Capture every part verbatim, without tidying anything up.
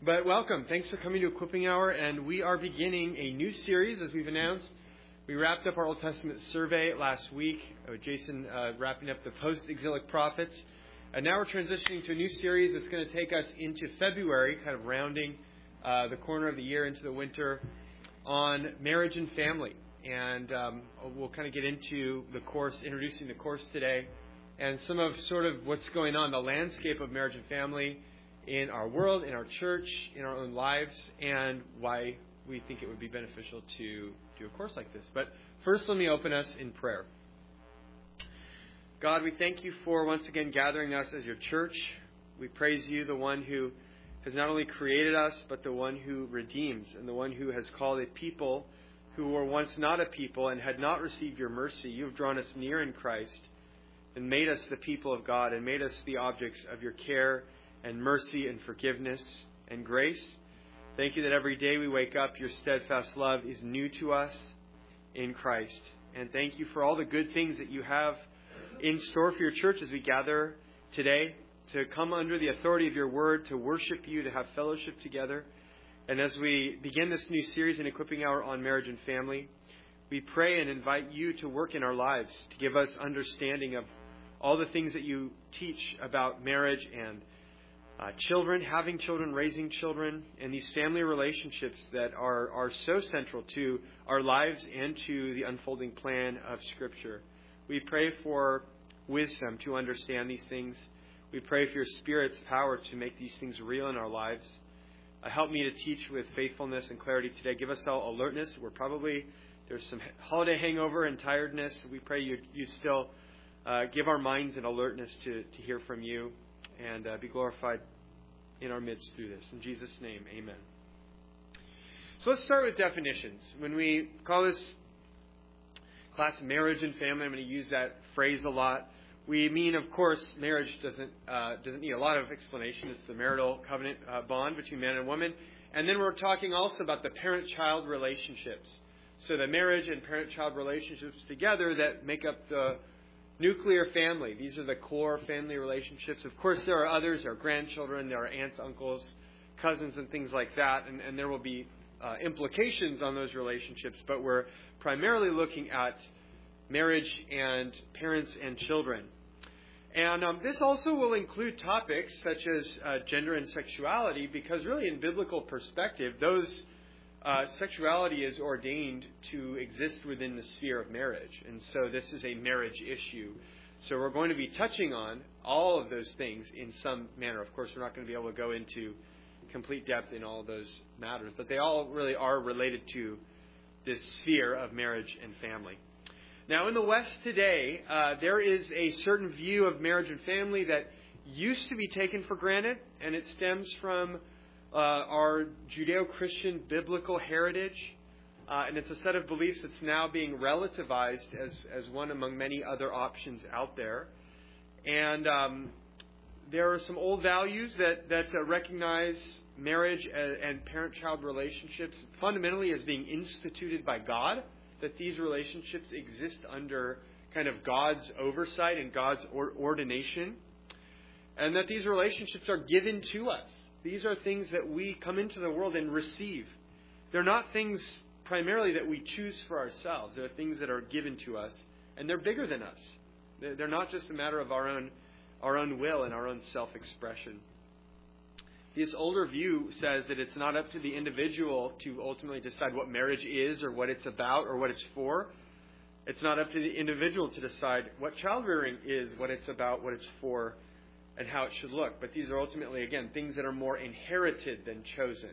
But welcome. Thanks for coming to Equipping Hour. And we are beginning a new series, as we've announced. We wrapped up our Old Testament survey last week, with Jason uh, wrapping up the post-exilic prophets. And now we're transitioning to a new series that's going to take us into February, kind of rounding uh, the corner of the year into the winter, on marriage and family. And um, we'll kind of get into the course, introducing the course today, and some of sort of what's going on, the landscape of marriage and family in our world, in our church, in our own lives, and why we think it would be beneficial to do a course like this. But first, let me open us in prayer. God, we thank you for once again gathering us as your church. We praise you, the one who has not only created us, but the one who redeems, and the one who has called a people who were once not a people and had not received your mercy. You have drawn us near in Christ and made us the people of God and made us the objects of your care and mercy and forgiveness and grace. Thank you that every day we wake up, your steadfast love is new to us in Christ. And thank you for all the good things that you have in store for your church as we gather today to come under the authority of your word, to worship you, to have fellowship together. And as we begin this new series in Equipping Hour on marriage and family, we pray and invite you to work in our lives, to give us understanding of all the things that you teach about marriage and Uh, children, having children, raising children, and these family relationships that are, are so central to our lives and to the unfolding plan of Scripture. We pray for wisdom to understand these things. We pray for your Spirit's power to make these things real in our lives. Uh, help me to teach with faithfulness and clarity today. Give us all alertness. We're probably, there's some holiday hangover and tiredness. We pray you, you still uh, give our minds an alertness to, to hear from you. And uh, be glorified in our midst through this. In Jesus' name, amen. So let's start with definitions. When we call this class marriage and family, I'm going to use that phrase a lot. We mean, of course, marriage doesn't uh, doesn't need a lot of explanation. It's the marital covenant uh, bond between man and woman. And then we're talking also about the parent-child relationships. So the marriage and parent-child relationships together that make up the nuclear family. These are the core family relationships. Of course, there are others. There are grandchildren. There are aunts, uncles, cousins, and things like that. And, and there will be uh, implications on those relationships. But we're primarily looking at marriage and parents and children. And um, this also will include topics such as uh, gender and sexuality, because really in biblical perspective, those Uh, sexuality is ordained to exist within the sphere of marriage. And so this is a marriage issue. So we're going to be touching on all of those things in some manner. Of course, we're not going to be able to go into complete depth in all of those matters, but they all really are related to this sphere of marriage and family. Now, in the West today, uh, there is a certain view of marriage and family that used to be taken for granted, and it stems from Uh, our Judeo-Christian biblical heritage, uh, and it's a set of beliefs that's now being relativized as, as one among many other options out there. And um, there are some old values that, that uh, recognize marriage and, and parent-child relationships fundamentally as being instituted by God, that these relationships exist under kind of God's oversight and God's or- ordination, and that these relationships are given to us. These are things that we come into the world and receive. They're not things primarily that we choose for ourselves. They're things that are given to us, and they're bigger than us. They're not just a matter of our own, our own will and our own self-expression. This older view says that it's not up to the individual to ultimately decide what marriage is or what it's about or what it's for. It's not up to the individual to decide what child rearing is, what it's about, what it's for, and how it should look. But these are ultimately, again, things that are more inherited than chosen.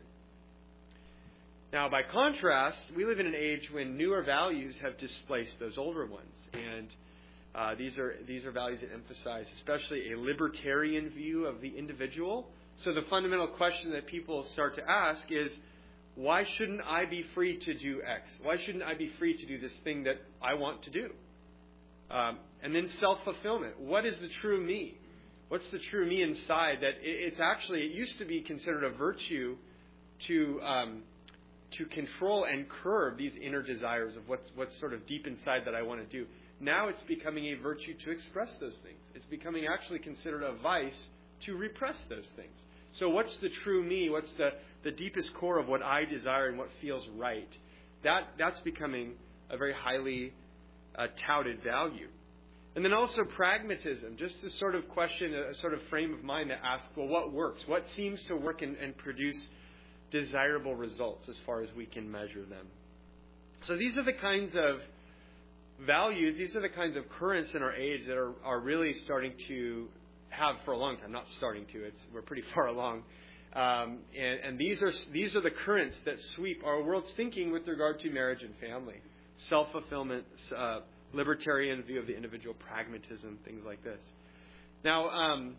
Now, by contrast, we live in an age when newer values have displaced those older ones. And uh, these are these are values that emphasize especially a libertarian view of the individual. So the fundamental question that people start to ask is, why shouldn't I be free to do X? Why shouldn't I be free to do this thing that I want to do? Um, and then self-fulfillment. What is the true me? What's the true me inside? That it's actually, it used to be considered a virtue to um, to control and curb these inner desires of what's what's sort of deep inside that I want to do. Now it's becoming a virtue to express those things. It's becoming actually considered a vice to repress those things. So what's the true me? What's the, the deepest core of what I desire and what feels right? That That's becoming a very highly uh, touted value. And then also pragmatism, just to sort of question a, a sort of frame of mind that asks, well, what works? What seems to work and, and produce desirable results as far as we can measure them? So these are the kinds of values, these are the kinds of currents in our age that are, are really starting to have for a long time. Not starting to, it's we're pretty far along. Um, and, and these are these are the currents that sweep our world's thinking with regard to marriage and family. Self-fulfillment, uh, libertarian view of the individual, pragmatism, things like this. Now, um,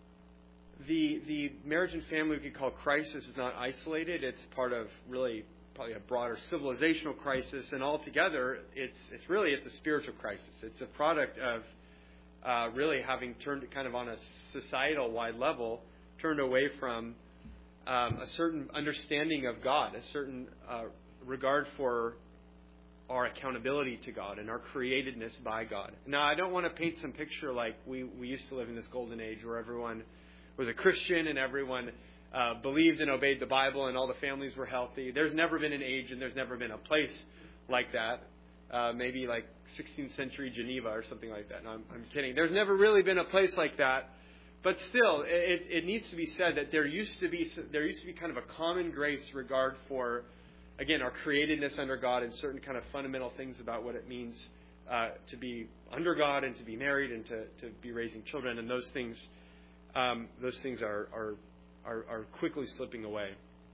the the marriage and family we could call crisis is not isolated. It's part of really probably a broader civilizational crisis, and altogether, it's it's really it's a spiritual crisis. It's a product of uh, really having turned kind of on a societal-wide level, turned away from um, a certain understanding of God, a certain uh, regard for our accountability to God and our createdness by God. Now, I don't want to paint some picture like we, we used to live in this golden age where everyone was a Christian and everyone uh, believed and obeyed the Bible and all the families were healthy. There's never been an age and there's never been a place like that. Uh, maybe like sixteenth century Geneva or something like that. No, I'm, I'm kidding. There's never really been a place like that. But still, it, it needs to be said that there used to be there used to be kind of a common grace regard for, again, our createdness under God and certain kind of fundamental things about what it means uh, to be under God and to be married and to, to be raising children. And those things, um, those things are, are are are quickly slipping away.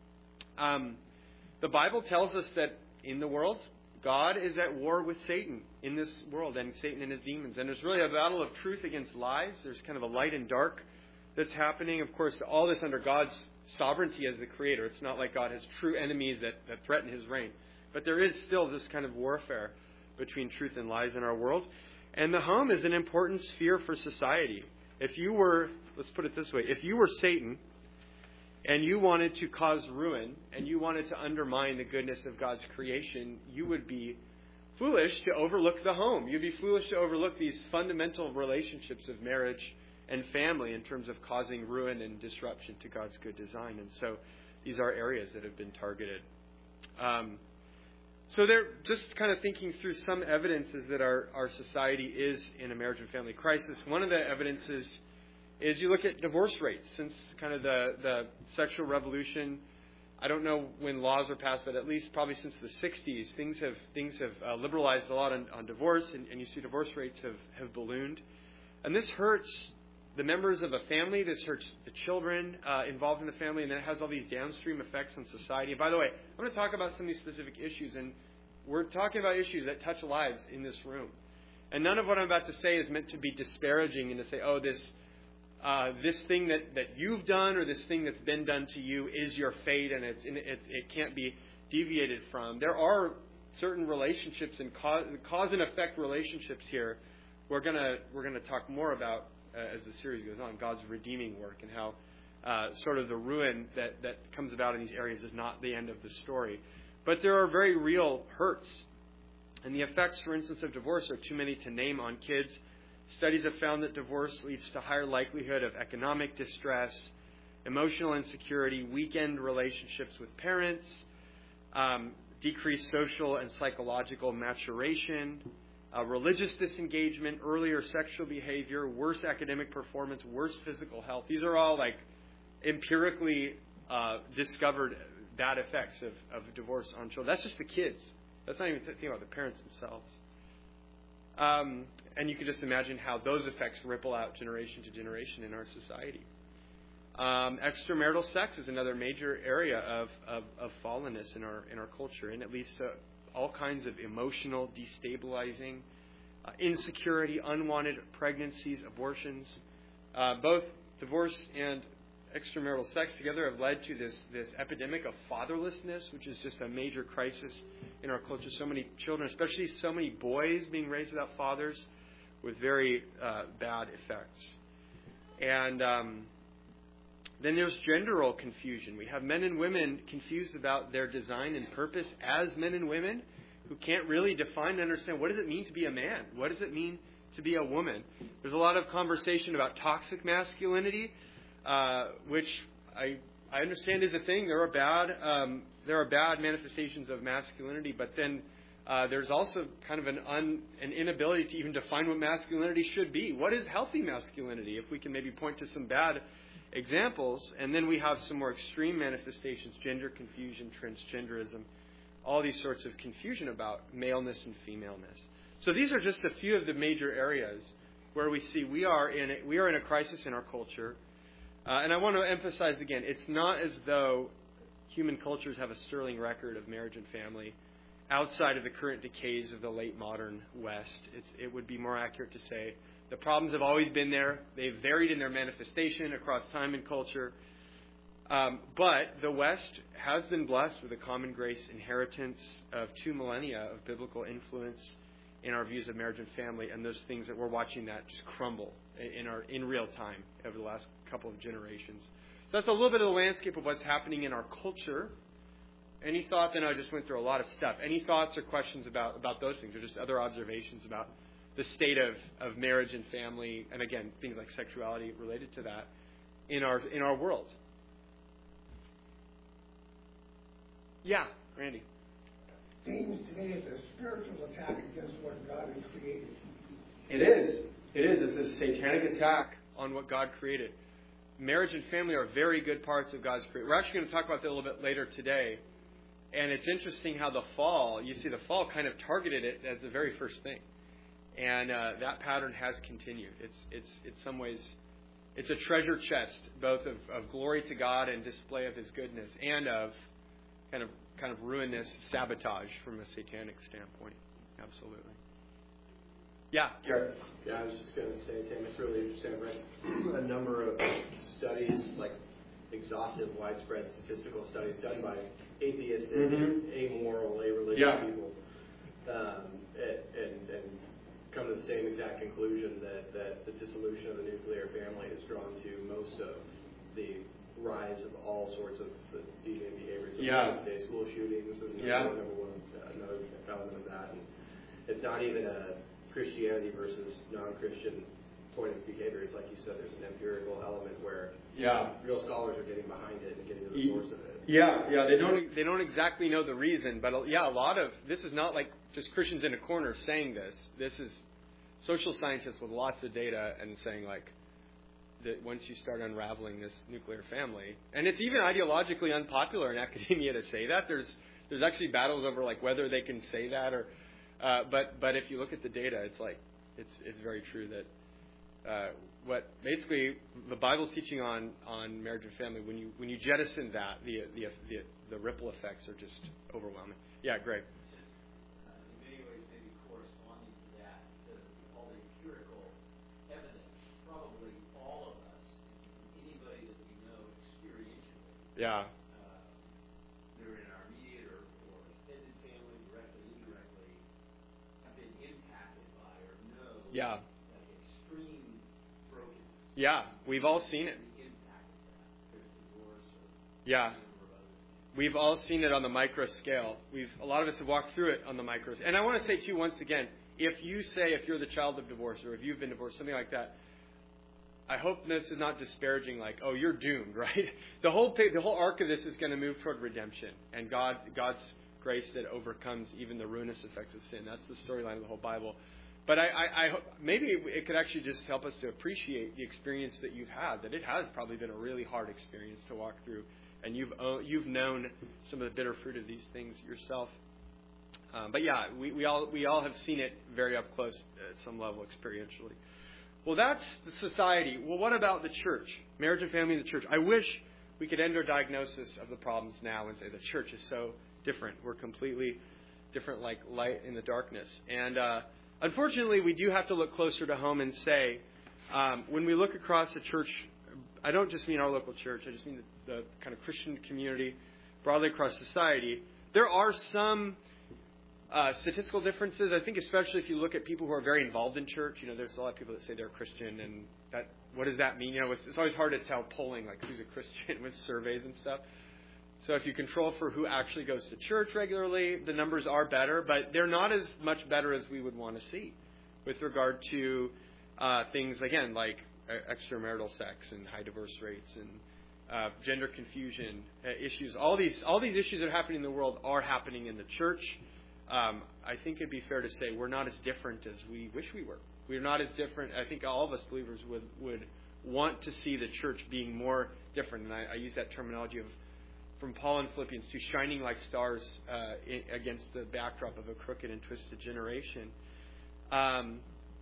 Um, the Bible tells us that in the world, God is at war with Satan in this world and Satan and his demons. And there's really a battle of truth against lies. There's kind of a light and dark that's happening. Of course, all this under God's sovereignty as the creator. It's not like God has true enemies that, that threaten his reign. But there is still this kind of warfare between truth and lies in our world. And the home is an important sphere for society. If you were, let's put it this way, if you were Satan and you wanted to cause ruin and you wanted to undermine the goodness of God's creation, you would be foolish to overlook the home. You'd be foolish to overlook these fundamental relationships of marriage and family in terms of causing ruin and disruption to God's good design. And so these are areas that have been targeted. Um, so they're just kind of thinking through some evidences that our, our society is in a marriage and family crisis. One of the evidences is you look at divorce rates. Since kind of the, the sexual revolution, I don't know when laws are passed, but at least probably since the sixties, things have things have uh, liberalized a lot on, on divorce, and, and you see divorce rates have, have ballooned. And this hurts the members of a family. This hurts the children uh, involved in the family, and then it has all these downstream effects on society. And by the way, I'm going to talk about some of these specific issues, and we're talking about issues that touch lives in this room. And none of what I'm about to say is meant to be disparaging and to say, oh, this uh, this thing that, that you've done or this thing that's been done to you is your fate, and it's, and it, it can't be deviated from. There are certain relationships and cause, cause and effect relationships here. We're gonna we're gonna talk more about uh, as the series goes on, God's redeeming work and how uh, sort of the ruin that, that comes about in these areas is not the end of the story. But there are very real hurts. And the effects, for instance, of divorce are too many to name on kids. Studies have found that divorce leads to higher likelihood of economic distress, emotional insecurity, weakened relationships with parents, um, decreased social and psychological maturation, uh, religious disengagement, earlier sexual behavior, worse academic performance, worse physical health. These are all like empirically uh, discovered bad effects of, of divorce on children. That's just the kids. That's not even thinking about the parents themselves. Um, and you can just imagine how those effects ripple out generation to generation in our society. Um, extramarital sex is another major area of, of, of fallenness in our in our culture, and it leads to all kinds of emotional destabilizing, uh, insecurity, unwanted pregnancies, abortions. Uh, both divorce and extramarital sex together have led to this, this epidemic of fatherlessness, which is just a major crisis in our culture. So many children, especially so many boys, being raised without fathers with very uh, bad effects. And um, then there's gender role confusion. We have men and women confused about their design and purpose as men and women who can't really define and understand what does it mean to be a man? What does it mean to be a woman? There's a lot of conversation about toxic masculinity, Uh, which I I understand is a thing. There are bad um, there are bad manifestations of masculinity, but then uh, there's also kind of an un, an inability to even define what masculinity should be. What is healthy masculinity? If we can maybe point to some bad examples, and then we have some more extreme manifestations: gender confusion, transgenderism, all these sorts of confusion about maleness and femaleness. So these are just a few of the major areas where we see we are in a, we are in a crisis in our culture. Uh, and I want to emphasize again, it's not as though human cultures have a sterling record of marriage and family outside of the current decays of the late modern West. It's, it would be more accurate to say the problems have always been there. They've varied in their manifestation across time and culture. Um, but the West has been blessed with a common grace inheritance of two millennia of biblical influence in our views of marriage and family, and those things that we're watching that just crumble in our in real time over the last couple of generations. So that's a little bit of the landscape of what's happening in our culture. Any thoughts? I know I just went through a lot of stuff. Any thoughts or questions about, about those things, or just other observations about the state of, of marriage and family, and again, things like sexuality related to that in our in our world? Yeah, Randy. Seems to me it's a spiritual attack against what God has created. It is. It is. It's a satanic attack on what God created. Marriage and family are very good parts of God's creation. We're actually going to talk about that a little bit later today. And it's interesting how the fall, you see the fall kind of targeted it as the very first thing. And uh, that pattern has continued. It's, it's, in some ways, it's a treasure chest, both of, of glory to God and display of His goodness, and of kind of kind of ruinous sabotage from a satanic standpoint. Absolutely. Yeah, Garrett. Yeah, I was just going to say, Tim, it's really interesting. I've read a number of studies, like exhaustive, widespread statistical studies done by atheistic, mm-hmm. amoral, a-religious yeah. people, um, and, and, and come to the same exact conclusion that, that the dissolution of the nuclear family is drawn to most of the rise of all sorts of the deviant behaviors. Yeah. Day school shootings is another, yeah. number one, uh, another element of that. And it's not even a Christianity versus non-Christian point of behavior. It's like you said, there's an empirical element where yeah. real scholars are getting behind it and getting to the source of it. Yeah, yeah. They don't they don't exactly know the reason, but yeah, a lot of this is not like just Christians in a corner saying this. This is social scientists with lots of data and saying like, that once you start unraveling this nuclear family, and it's even ideologically unpopular in academia to say that. There's there's actually battles over like whether they can say that, or uh, but but if you look at the data, it's like it's it's very true that uh, what basically the Bible's teaching on, on marriage and family, when you when you jettison that, the the the, the ripple effects are just overwhelming. Yeah, Greg. Yeah. Uh, they're in our immediate or, or extended family, directly, indirectly, have been impacted by or know yeah. like extreme brokenness. Yeah, we've all seen it. Impacted that. There's divorce or yeah. We've all seen it on the micro scale. We've a lot of us have walked through it on the micro. And I want to say too, once again, if you say if you're the child of divorce or if you've been divorced, something like that, I hope this is not disparaging, like, oh, you're doomed, right? The whole the whole arc of this is going to move toward redemption and God God's grace that overcomes even the ruinous effects of sin. That's the storyline of the whole Bible. But I, I, I hope maybe it could actually just help us to appreciate the experience that you've had. That it has probably been a really hard experience to walk through, and you've you've known some of the bitter fruit of these things yourself. Um, but yeah, we, we all we all have seen it very up close at some level experientially. Well, that's the society. Well, what about the church? Marriage and family in the church. I wish we could end our diagnosis of the problems now and say the church is so different. We're completely different, like light in the darkness. And uh, unfortunately, we do have to look closer to home and say, um, when we look across the church, I don't just mean our local church. I just mean the, the kind of Christian community broadly across society. There are some Uh, statistical differences. I think especially if you look at people who are very involved in church, you know, there's a lot of people that say they're Christian, and that what does that mean? You know, it's, it's always hard to tell polling, like who's a Christian with surveys and stuff. So if you control for who actually goes to church regularly, the numbers are better, but they're not as much better as we would want to see with regard to uh, things, again, like extramarital sex and high divorce rates and uh, gender confusion uh, issues. All these all these issues that are happening in the world are happening in the church. Um, I think it'd be fair to say we're not as different as we wish we were. We're not as different. I think all of us believers would, would want to see the church being more different. And I, I use that terminology of from Paul in Philippians to shining like stars uh, in, against the backdrop of a crooked and twisted generation. Um,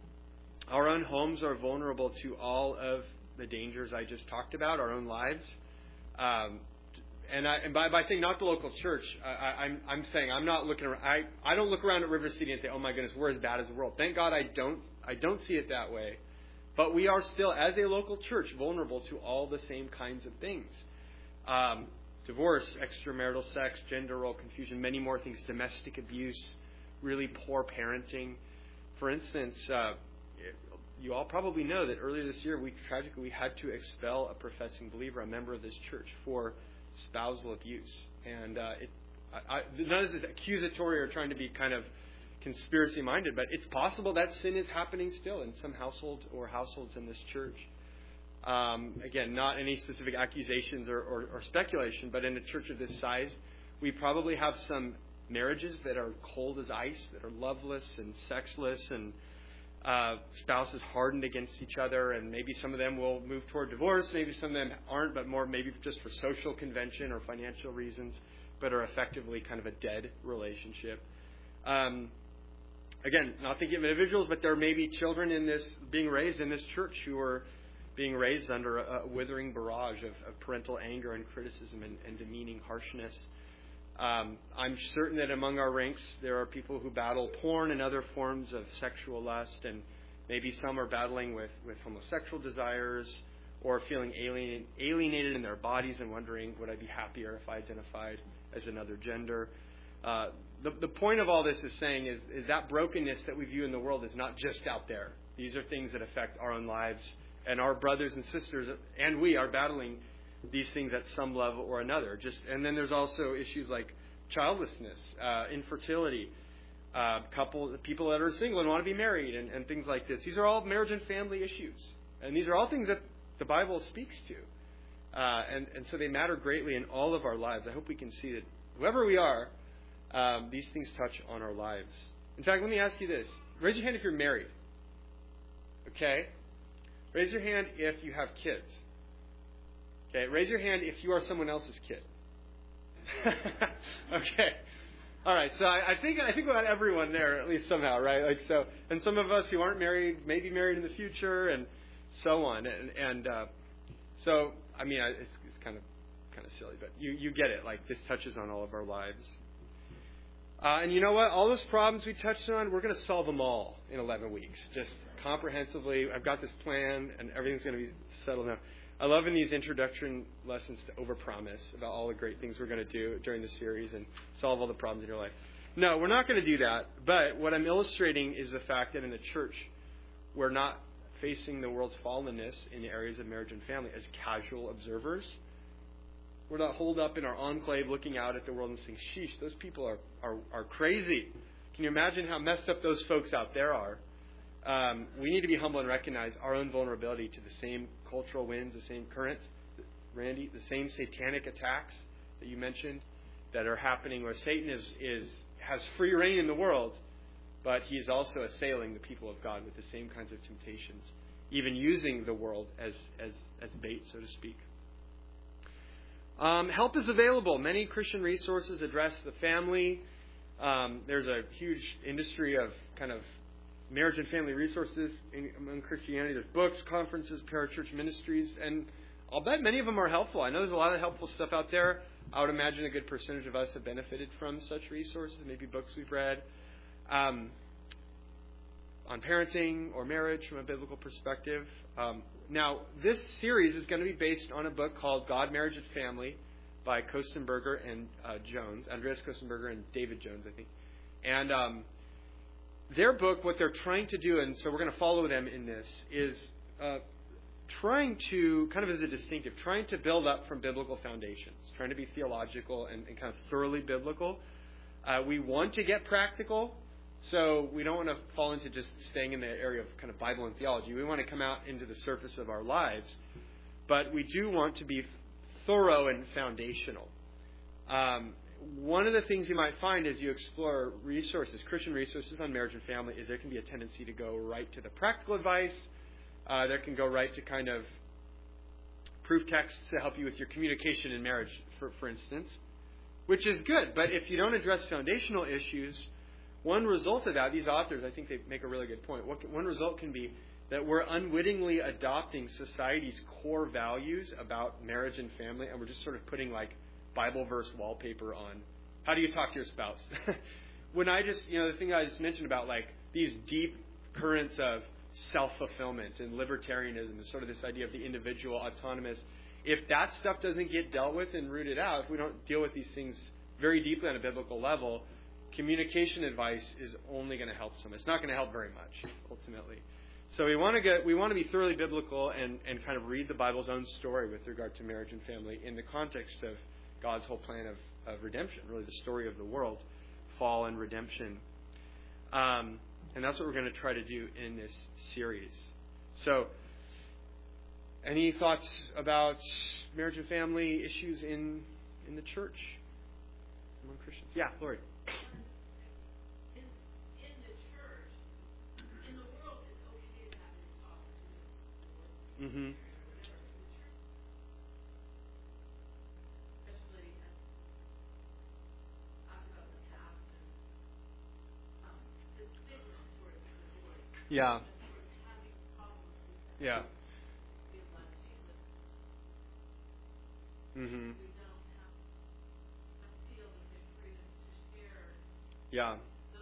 our own homes are vulnerable to all of the dangers I just talked about, our own lives. Um, and I, and by, by saying not the local church, I, I, I'm, I'm saying I'm not looking around, I, I don't look around at River City and say, oh my goodness, we're as bad as the world. Thank God I don't, I don't see it that way. But we are still, as a local church, vulnerable to all the same kinds of things. Um, divorce, extramarital sex, gender role confusion, many more things, domestic abuse, really poor parenting. For instance, uh, you all probably know that earlier this year, we tragically we had to expel a professing believer, a member of this church, for spousal abuse. And uh, it, I, I, none of this is accusatory or trying to be kind of conspiracy-minded, but it's possible that sin is happening still in some households or households in this church. Um, again, not any specific accusations or, or, or speculation, but in a church of this size, we probably have some marriages that are cold as ice, that are loveless and sexless, and uh, spouses hardened against each other, and maybe some of them will move toward divorce, maybe some of them aren't, but more maybe just for social convention or financial reasons, but are effectively kind of a dead relationship. Um, again, not thinking of individuals, but there may be children in this being raised in this church who are being raised under a, a withering barrage of, of parental anger and criticism and, and demeaning harshness. Um, I'm certain that among our ranks there are people who battle porn and other forms of sexual lust, and maybe some are battling with, with homosexual desires or feeling alien, alienated in their bodies and wondering, would I be happier if I identified as another gender? Uh, the, the point of all this is saying is, is that brokenness that we view in the world is not just out there. These are things that affect our own lives, and our brothers and sisters and we are battling these things at some level or another. Just and then there's also issues like childlessness, uh, infertility, uh, couple people that are single and want to be married, and, and things like this. These are all marriage and family issues, and these are all things that the Bible speaks to, uh, and and so they matter greatly in all of our lives. I hope we can see that whoever we are, um, these things touch on our lives. In fact, let me ask you this: raise your hand if you're married. Okay, raise your hand if you have kids. Okay, raise your hand if you are someone else's kid. Okay, all right. So I, I think I think about everyone there, at least somehow, right? Like so, and some of us who aren't married, may be married in the future, and so on. And, and uh, so, I mean, I, it's, it's kind of kind of silly, but you you get it. Like this touches on all of our lives. Uh, and you know what? All those problems we touched on, we're going to solve them all in eleven weeks, just comprehensively. I've got this plan, and everything's going to be settled now. I love in these introduction lessons to overpromise about all the great things we're going to do during the series and solve all the problems in your life. No, we're not going to do that. But what I'm illustrating is the fact that in the church, we're not facing the world's fallenness in the areas of marriage and family as casual observers. We're not holed up in our enclave looking out at the world and saying, sheesh, those people are, are, are crazy. Can you imagine how messed up those folks out there are? Um, we need to be humble and recognize our own vulnerability to the same cultural winds, the same currents, Randy, the same satanic attacks that you mentioned that are happening where Satan is, is has free reign in the world, but he is also assailing the people of God with the same kinds of temptations, even using the world as, as, as bait, so to speak. Um, help is available. Many Christian resources address the family. Um, there's a huge industry of kind of marriage and family resources in, among Christianity. There's books, conferences, parachurch ministries, and I'll bet many of them are helpful. I know there's a lot of helpful stuff out there. I would imagine a good percentage of us have benefited from such resources, maybe books we've read um, on parenting or marriage from a biblical perspective. Um, now, this series is going to be based on a book called God, Marriage, and Family by Kostenberger and uh, Jones, Andreas Kostenberger and David Jones, I think. And um, their book, what they're trying to do, and so we're going to follow them in this, is uh, trying to, kind of as a distinctive, trying to build up from biblical foundations, trying to be theological and, and kind of thoroughly biblical. Uh, we want to get practical, so we don't want to fall into just staying in the area of kind of Bible and theology. We want to come out into the surface of our lives, but we do want to be thorough and foundational. Um, one of the things you might find as you explore resources, Christian resources on marriage and family, is there can be a tendency to go right to the practical advice. Uh, there can go right to kind of proof texts to help you with your communication in marriage, for, for instance, which is good. But if you don't address foundational issues, one result of that, these authors, I think they make a really good point. What, one result can be that we're unwittingly adopting society's core values about marriage and family, and we're just sort of putting like Bible verse wallpaper on how do you talk to your spouse. When I just, you know, the thing I just mentioned about like these deep currents of self-fulfillment and libertarianism and sort of this idea of the individual autonomous, if that stuff doesn't get dealt with and rooted out, if we don't deal with these things very deeply on a biblical level, communication advice is only going to help some. It's not going to help very much, ultimately. So we want to get we want to be thoroughly biblical and, and kind of read the Bible's own story with regard to marriage and family in the context of God's whole plan of, of redemption, really the story of the world, fall and redemption. Um, and that's what we're going to try to do in this series. So, any thoughts about marriage and family issues in in the church among Christians? Yeah, Lori. In, in the church, in the world, it's okay to have it talk to the Lord. Mm-hmm. Yeah. Yeah. Mm-hmm. Yeah.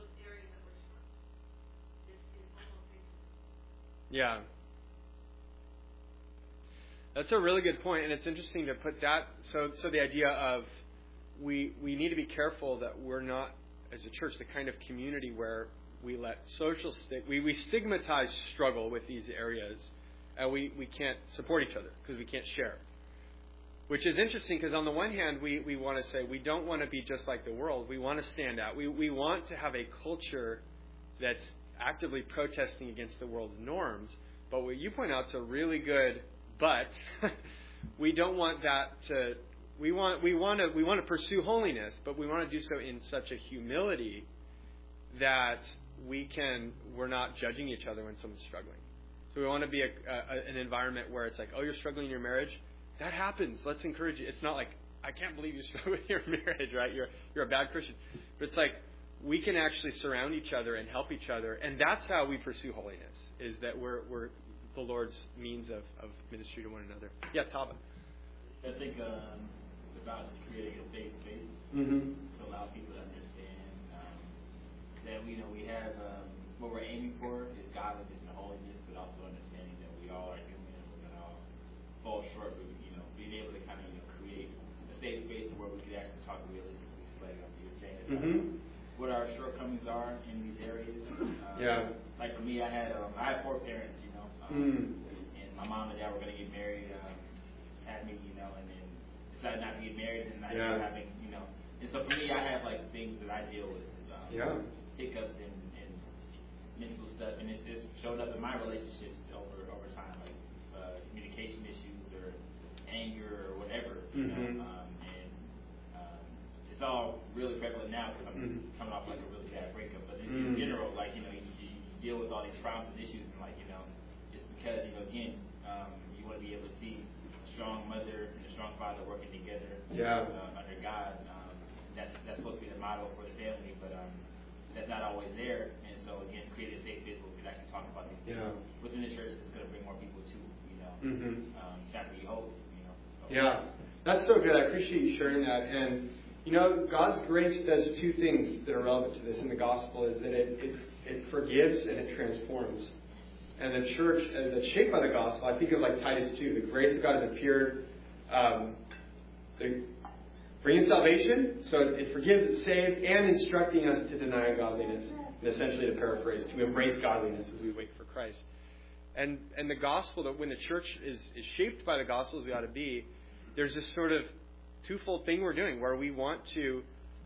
Yeah. That's a really good point, and it's interesting to put that. So, so the idea of we we need to be careful that we're not, as a church, the kind of community where we let social sti- we we stigmatize struggle with these areas, and we, we can't support each other because we can't share. Which is interesting because on the one hand, we, we want to say we don't want to be just like the world. We want to stand out. We we want to have a culture that's actively protesting against the world's norms. But what you point out is a really good but. We don't want that to. We want we want to we want to pursue holiness, but we want to do so in such a humility that we can we're not judging each other when someone's struggling. So we want to be a, a, an environment where it's like, oh, you're struggling in your marriage. That happens. Let's encourage you. It's not like, I can't believe you struggle with your marriage, right? You're you're a bad Christian. But it's like we can actually surround each other and help each other, and that's how we pursue holiness. Is that we're we're the Lord's means of, of ministry to one another. Yeah, Taba. I think um, it's about just creating a safe space Mm-hmm. to allow people to understand um, that we know we have um, what we're aiming for is godliness and holiness, but also understanding that we all are human and we're gonna all fall short. But you know, being able to kind of you know create a safe space where we could actually talk realistically, like um, you were saying, about Mm-hmm. what our shortcomings are in these areas. Um, Yeah. Like for me, I had um, I had four parents, you know, um, Mm. and my mom and dad were gonna get married, um, had me, you know, and then decided not to get married, and I Yeah. ended up having, you know, and so for me, I have like things that I deal with, um, Yeah. hiccups and, and mental stuff, and it's just showed up in my relationships over over time, like uh, communication issues or anger or whatever, you Mhm. know, um, and um, it's all really prevalent now because I'm Mhm. coming off like a really bad breakup, but in, Mm. in general, like you know, you, you deal with all these problems and issues, and like you know, it's because you know, again, um, you want to be able to see a strong mother and a strong father working together Yeah. uh, under God. Um, that's that's supposed to be the model for the family, but um, that's not always there. And so again, create a safe space where we can actually talk about these things Yeah. within the church. It's going to bring more people to you know, Mm-hmm. um, trying to be holy. You know. So, Yeah, that's so good. I appreciate you sharing that. And, you know, God's grace does two things that are relevant to this in the gospel, is that it, it, it forgives and it transforms. And the church uh, that's shaped by the gospel, I think of like Titus two, the grace of God has appeared, um, the, bringing salvation, so it, it forgives, it saves, and instructing us to deny ungodliness. And essentially, to paraphrase, to embrace godliness as we wait for Christ. And and the gospel, that when the church is, is shaped by the gospel as we ought to be, there's this sort of twofold thing we're doing where we want to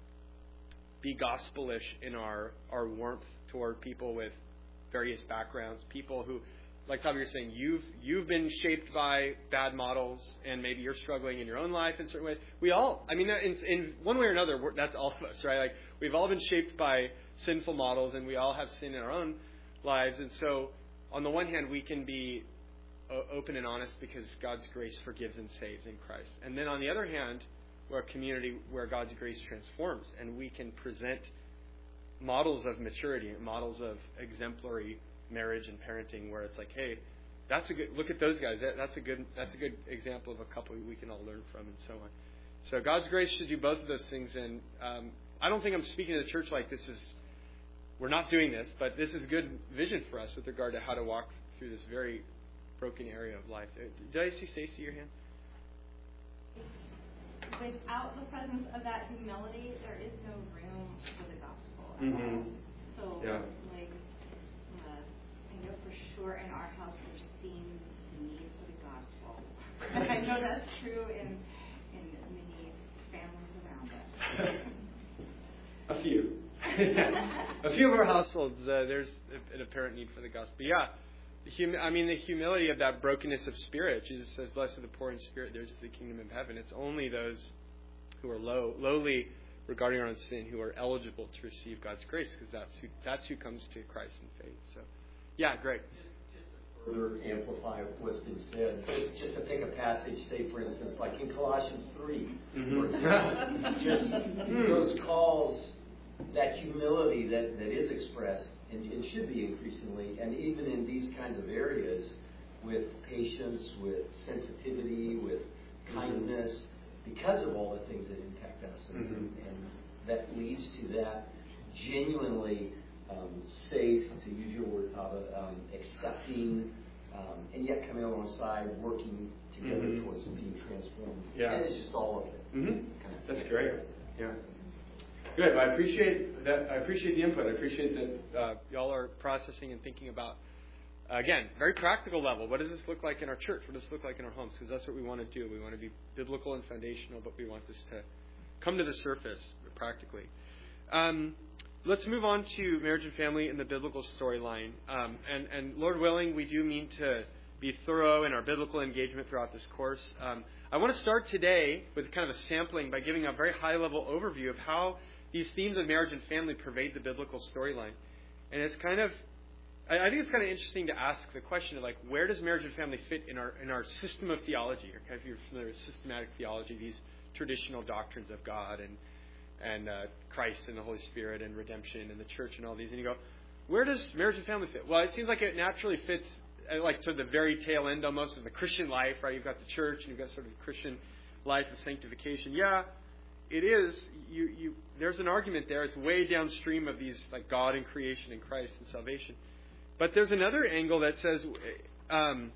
be gospelish in our, our warmth toward people with various backgrounds, people who like Tavi, you're saying, you've you've been shaped by bad models, and maybe you're struggling in your own life in certain ways. We all, I mean, in, in one way or another, we're, that's all of us, right? Like, we've all been shaped by sinful models, and we all have sin in our own lives. And so, on the one hand, we can be o- open and honest because God's grace forgives and saves in Christ. And then on the other hand, we're a community where God's grace transforms, and we can present models of maturity, models of exemplary marriage and parenting, where it's like, hey, that's a good look at those guys. That, that's a good that's a good example of a couple we can all learn from, and so on. So God's grace should do both of those things. And um, I don't think I'm speaking to the church like this is we're not doing this, but this is a good vision for us with regard to how to walk through this very broken area of life. Did I see Stacy your hand? Without the presence of that humility, there is no room for the gospel. Mm-hmm. So, yeah. like, uh, I know for sure in our house we're seeing the need for the gospel. And I know that's true in in many families around us. A few. A few of our households, uh, there's an apparent need for the gospel. Yeah. The hum- I mean, the humility of that brokenness of spirit. Jesus says, blessed are the poor in spirit, theirs is the kingdom of heaven. It's only those who are low, lowly regarding our own sin who are eligible to receive God's grace, because that's who, that's who comes to Christ in faith. So, yeah, Greg. Just, just to further amplify what's been said, just, just to pick a passage, say, for instance, like in Colossians three, Mm-hmm. where just those calls, that humility that, that is expressed, and it should be increasingly, and even in these kinds of areas, with patience, with sensitivity, with kindness, mm-hmm. because of all the things that impact us. And, mm-hmm. and that leads to that genuinely um, safe, to use your word, Tava, um, accepting, um, and yet coming alongside, working together mm-hmm. towards being transformed. Yeah. And it's just all of it. Mm-hmm. Kind of That's great. Yeah. Good. Well, I appreciate that. I appreciate the input. I appreciate that uh, y'all are processing and thinking about, uh, again, very practical level. What does this look like in our church? What does this look like in our homes? Because that's what we want to do. We want to be biblical and foundational, but we want this to come to the surface practically. Um, let's move on to marriage and family in the biblical storyline. Um, and, and Lord willing, we do mean to be thorough in our biblical engagement throughout this course. Um, I want to start today with kind of a sampling by giving a very high-level overview of how these themes of marriage and family pervade the biblical storyline. And it's kind of, I, I think it's kind of interesting to ask the question of, like, where does marriage and family fit in our in our system of theology? Or if you're familiar with systematic theology, these traditional doctrines of God and and uh, Christ and the Holy Spirit and redemption and the church and all these, and you go, where does marriage and family fit? Well, it seems like it naturally fits, uh, like, to the very tail end almost of the Christian life, right? You've got the church and you've got sort of the Christian life of sanctification. Yeah, it is. You you. There's an argument there. It's way downstream of these, like, God and creation and Christ and salvation. But there's another angle that says, um,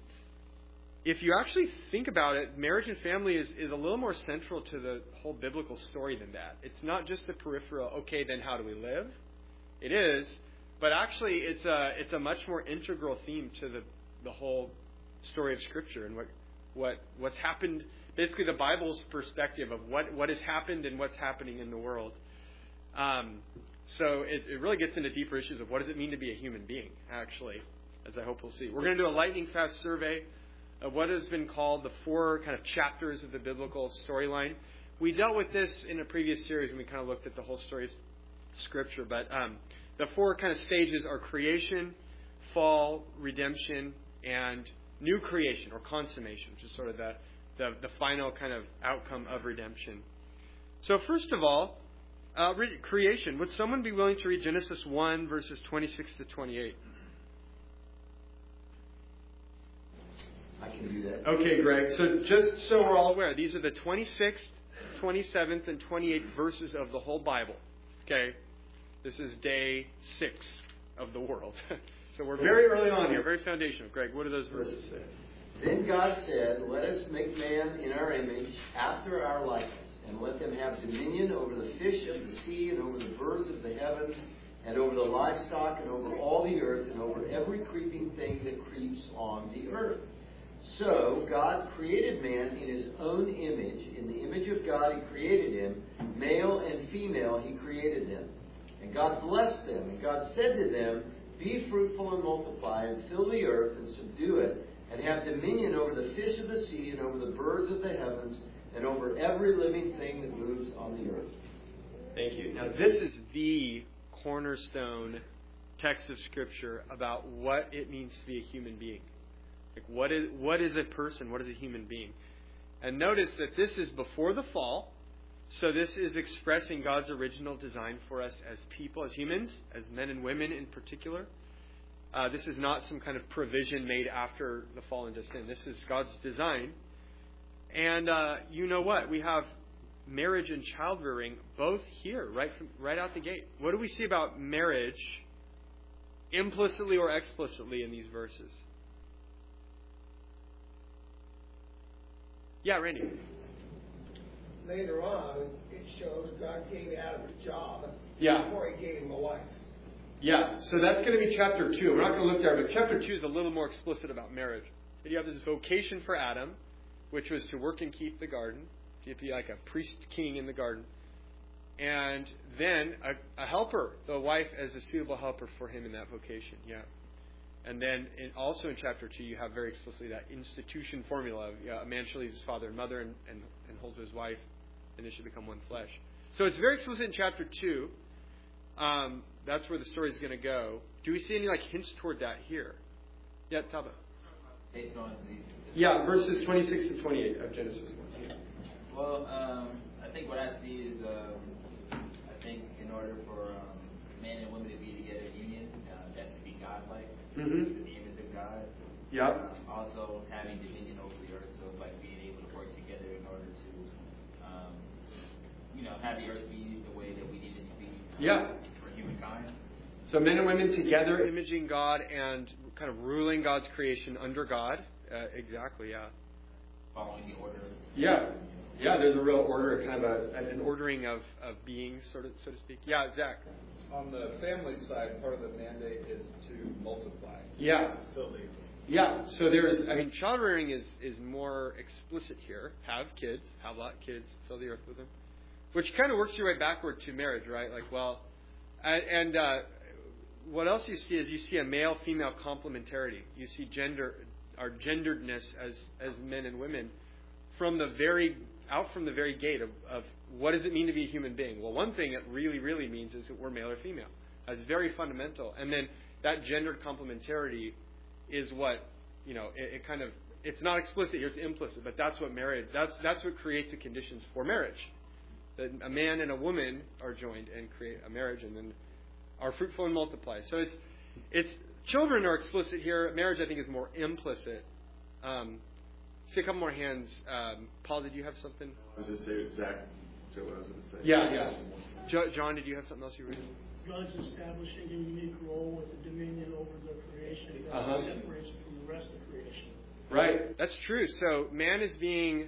if you actually think about it, marriage and family is, is a little more central to the whole biblical story than that. It's not just the peripheral, okay, then how do we live? It is, but actually it's a, it's a much more integral theme to the, the whole story of Scripture and what, what what's happened, basically the Bible's perspective of what, what has happened and what's happening in the world. Um, so it, it really gets into deeper issues of what does it mean to be a human being, actually, as I hope we'll see. We're going to do a lightning fast survey of what has been called the four kind of chapters of the biblical storyline. We dealt with this in a previous series when we kind of looked at the whole story of Scripture, but um, the four kind of stages are creation, fall, redemption, and new creation or consummation, which is sort of the, the, the final kind of outcome of redemption. So first of all, uh, re- creation. Would someone be willing to read Genesis one, verses twenty-six to twenty-eight? I can do that. Okay, Greg. So just so we're all aware, these are the twenty-sixth, twenty-seventh, and twenty-eighth verses of the whole Bible. Okay? This is day six of the world. So we're very early on here, very foundational. Greg, what do those verses say? Then God said, let us make man in our image, after our likeness, and let them have dominion over the fish of the sea, and over the birds of the heavens, and over the livestock, and over all the earth, and over every creeping thing that creeps on the earth. So God created man in his own image. In the image of God he created him. Male and female he created them. And God blessed them. And God said to them, Be fruitful and multiply, and fill the earth, and subdue it, and have dominion over the fish of the sea, and over the birds of the heavens, and over every living thing that moves on the earth. Thank you. Now, this is the cornerstone text of Scripture about what it means to be a human being. Like, what is what is a person? What is a human being? And notice that this is before the fall. So this is expressing God's original design for us as people, as humans, as men and women in particular. Uh, this is not some kind of provision made after the fall into sin. This is God's design. And uh, you know what? We have marriage and child-rearing both here, right from right out the gate. What do we see about marriage implicitly or explicitly in these verses? Yeah, Randy. Later on, it shows God gave Adam a job Yeah. before he gave him a wife. Yeah, so that's going to be chapter two. We're not going to look there, but chapter two is a little more explicit about marriage. You have this vocation for Adam, which was to work and keep the garden, to be like a priest king in the garden. And then a, a helper, the wife as a suitable helper for him in that vocation. Yeah. And then in, also in chapter two, you have very explicitly that institution formula of yeah, a man shall leave his father and mother and, and, and hold to his wife, and they should become one flesh. So it's very explicit in chapter two. Um, that's where the story is going to go. Do we see any like hints toward that here? Yeah, Taba. Based on these. Yeah, verses twenty-six to twenty-eight of Genesis one. Yeah. Well, um, I think what I see is, um, I think in order for um, man and woman to be together in union, uh, that to be godlike, Mm-hmm. the image of God. Yep. Uh, also having dominion over the earth, so it's like being able to work together in order to, um, you know, have the earth be the way that we need it to be. Um, Yeah. For humankind. So men and women together, imaging God and kind of ruling God's creation under God. Uh, exactly, yeah. Following the order. Yeah. Yeah, there's a real order, kind of a, an ordering of, of beings, sort of, so to speak. Yeah, Zach. On the family side, part of the mandate is to multiply. Yeah. To fill the earth. Yeah, so there's, I mean, child rearing is, is more explicit here. Have kids, have a lot of kids, fill the earth with them. Which kind of works your way backward to marriage, right? Like, well, and, and uh, what else you see is you see a male-female complementarity. You see gender, our genderedness as, as men and women from the very, out from the very gate of, of what does it mean to be a human being? Well, one thing it really, really means is that we're male or female. That's very fundamental. And then that gendered complementarity is what, you know, it, it kind of, it's not explicit here, it's implicit, but that's what marriage, that's, that's what creates the conditions for marriage. That a man and a woman are joined and create a marriage and then are fruitful and multiply. So it's, it's, children are explicit here. Marriage, I think, is more implicit. Um, see a couple more hands. Um, Paul, did you have something? I was just saying Zach. So what I was going to say. Yeah, yeah. Jo- John, did you have something else you were doing? God's establishing a unique role with the dominion over the creation that Uh-huh. separates it from the rest of creation. Right. That's true. So man is being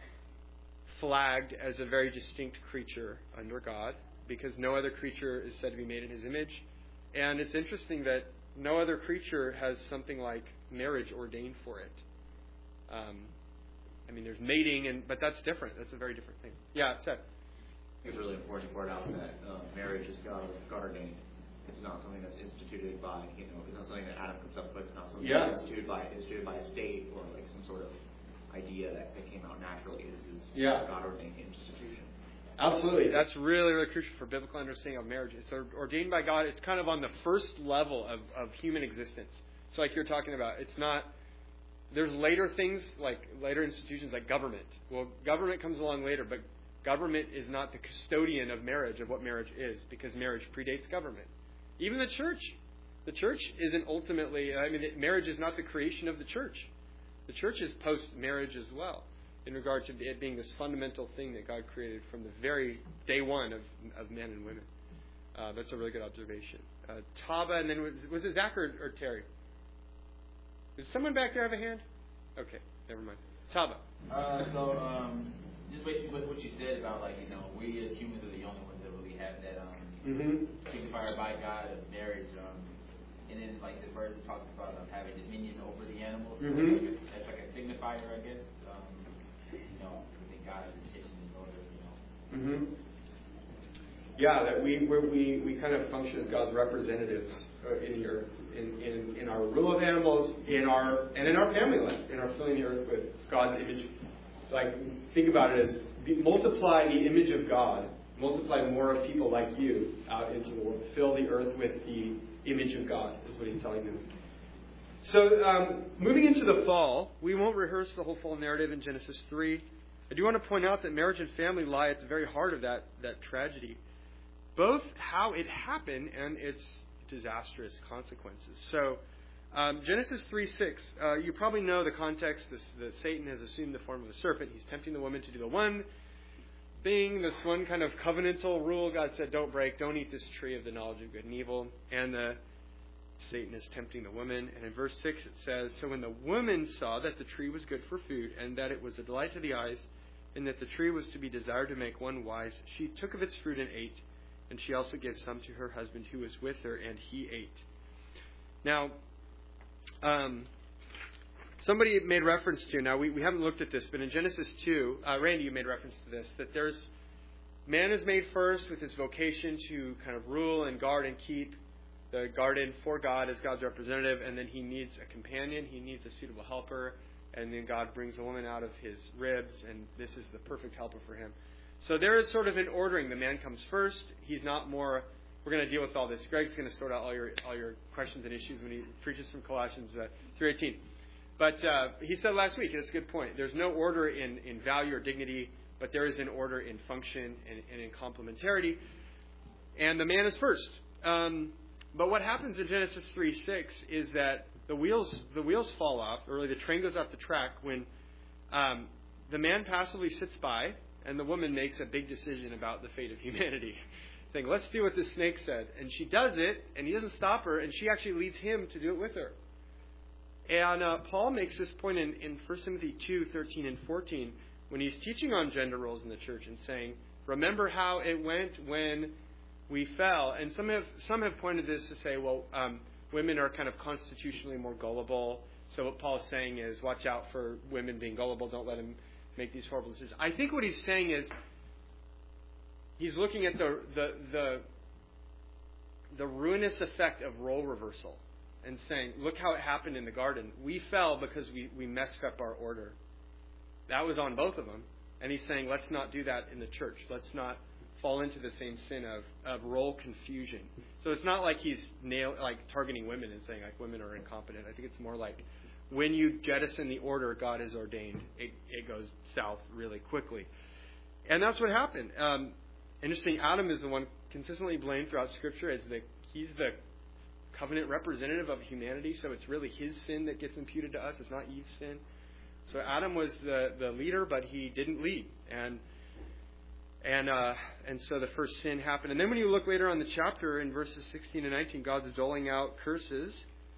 flagged as a very distinct creature under God because no other creature is said to be made in his image. And it's interesting that no other creature has something like marriage ordained for it. Um, I mean, there's mating, and but that's different. That's a very different thing. Yeah, Seth. I think it's really important to point out that um, marriage is God, God ordained. It's not something that's instituted by, you know, it's not something that Adam comes up with. It's not something Yeah. that's instituted by, instituted by a state or like some sort of idea that, that came out naturally. This is Yeah. a God ordained institution. Absolutely. That's really, really crucial for biblical understanding of marriage. It's ordained by God. It's kind of on the first level of, of human existence. So like you're talking about, it's not, there's later things, like later institutions like government. Well, government comes along later, but government is not the custodian of marriage, of what marriage is, because marriage predates government. Even the church. The church isn't ultimately, I mean, marriage is not the creation of the church. The church is post-marriage as well, in regard to it being this fundamental thing that God created from the very day one of, of men and women. Uh, that's a really good observation. Uh, Taba, and then was, was it Zach or, or Terry? Does someone back there have a hand? Okay, never mind. Taba. Uh, so, um, just basically what, what you said about, like, you know, we as humans are the only ones that really have that um, Mm-hmm. signifier by God of marriage. Um, and then, like, the verse that talks about um, having dominion over the animals. Mm-hmm. So that's like a signifier, I guess. Um, you know, I think God's intention in order, you know. Mm-hmm. yeah, that we where we we kind of function as God's representatives uh, in the earth, in, in in our rule of animals, in our and in our family life, in our filling the earth with God's image. Like, think about it as be, multiply the image of God, multiply more of people like you out into the world, fill the earth with the image of God, is what he's telling them. So, um, moving into the fall, we won't rehearse the whole fall narrative in Genesis three. I do want to point out that marriage and family lie at the very heart of that, that tragedy. Both how it happened and its disastrous consequences. So, um, Genesis three six, uh, you probably know the context. This, that Satan has assumed the form of a serpent. He's tempting the woman to do the one thing, this one kind of covenantal rule. God said, don't break, don't eat this tree of the knowledge of good and evil. And the Satan is tempting the woman. And in verse six it says, so when the woman saw that the tree was good for food, and that it was a delight to the eyes, and that the tree was to be desired to make one wise, she took of its fruit and ate. And she also gave some to her husband who was with her, and he ate. Now, um, somebody made reference to, now we, we haven't looked at this, but in Genesis two, uh, Randy, you made reference to this, that there's, man is made first with his vocation to kind of rule and guard and keep the garden for God as God's representative, and then he needs a companion, he needs a suitable helper, and then God brings a woman out of his ribs, and this is the perfect helper for him. So there is sort of an ordering. The man comes first. He's not more, we're going to deal with all this. Greg's going to sort out all your all your questions and issues when he preaches from Colossians uh, three eighteen. But uh, he said last week, and it's a good point, there's no order in, in value or dignity, but there is an order in function and, and in complementarity. And the man is first. Um, but what happens in Genesis three six is that the wheels the wheels fall off, or the train goes off the track when um, the man passively sits by, and the woman makes a big decision about the fate of humanity. Saying, let's do what the snake said. And she does it, and he doesn't stop her, and she actually leads him to do it with her. And uh, Paul makes this point in, in First Timothy two thirteen and fourteen, when he's teaching on gender roles in the church and saying, remember how it went when we fell. And some have some have pointed this to say, well, um, women are kind of constitutionally more gullible. So what Paul is saying is, watch out for women being gullible. Don't let them make these horrible decisions. I think what he's saying is he's looking at the the the, the ruinous effect of role reversal and saying, look how it happened in the garden. We fell because we, we messed up our order. That was on both of them. And he's saying, let's not do that in the church. Let's not fall into the same sin of, of role confusion. So it's not like he's nail like targeting women and saying like women are incompetent. I think it's more like when you jettison the order God has ordained, it, it goes south really quickly. And that's what happened. Um, interesting, Adam is the one consistently blamed throughout Scripture as the he's the covenant representative of humanity, so it's really his sin that gets imputed to us. It's not Eve's sin. So Adam was the, the leader, but he didn't lead. And and uh, and so the first sin happened. And then when you look later on in the chapter, in verses sixteen and nineteen, God's doling out curses.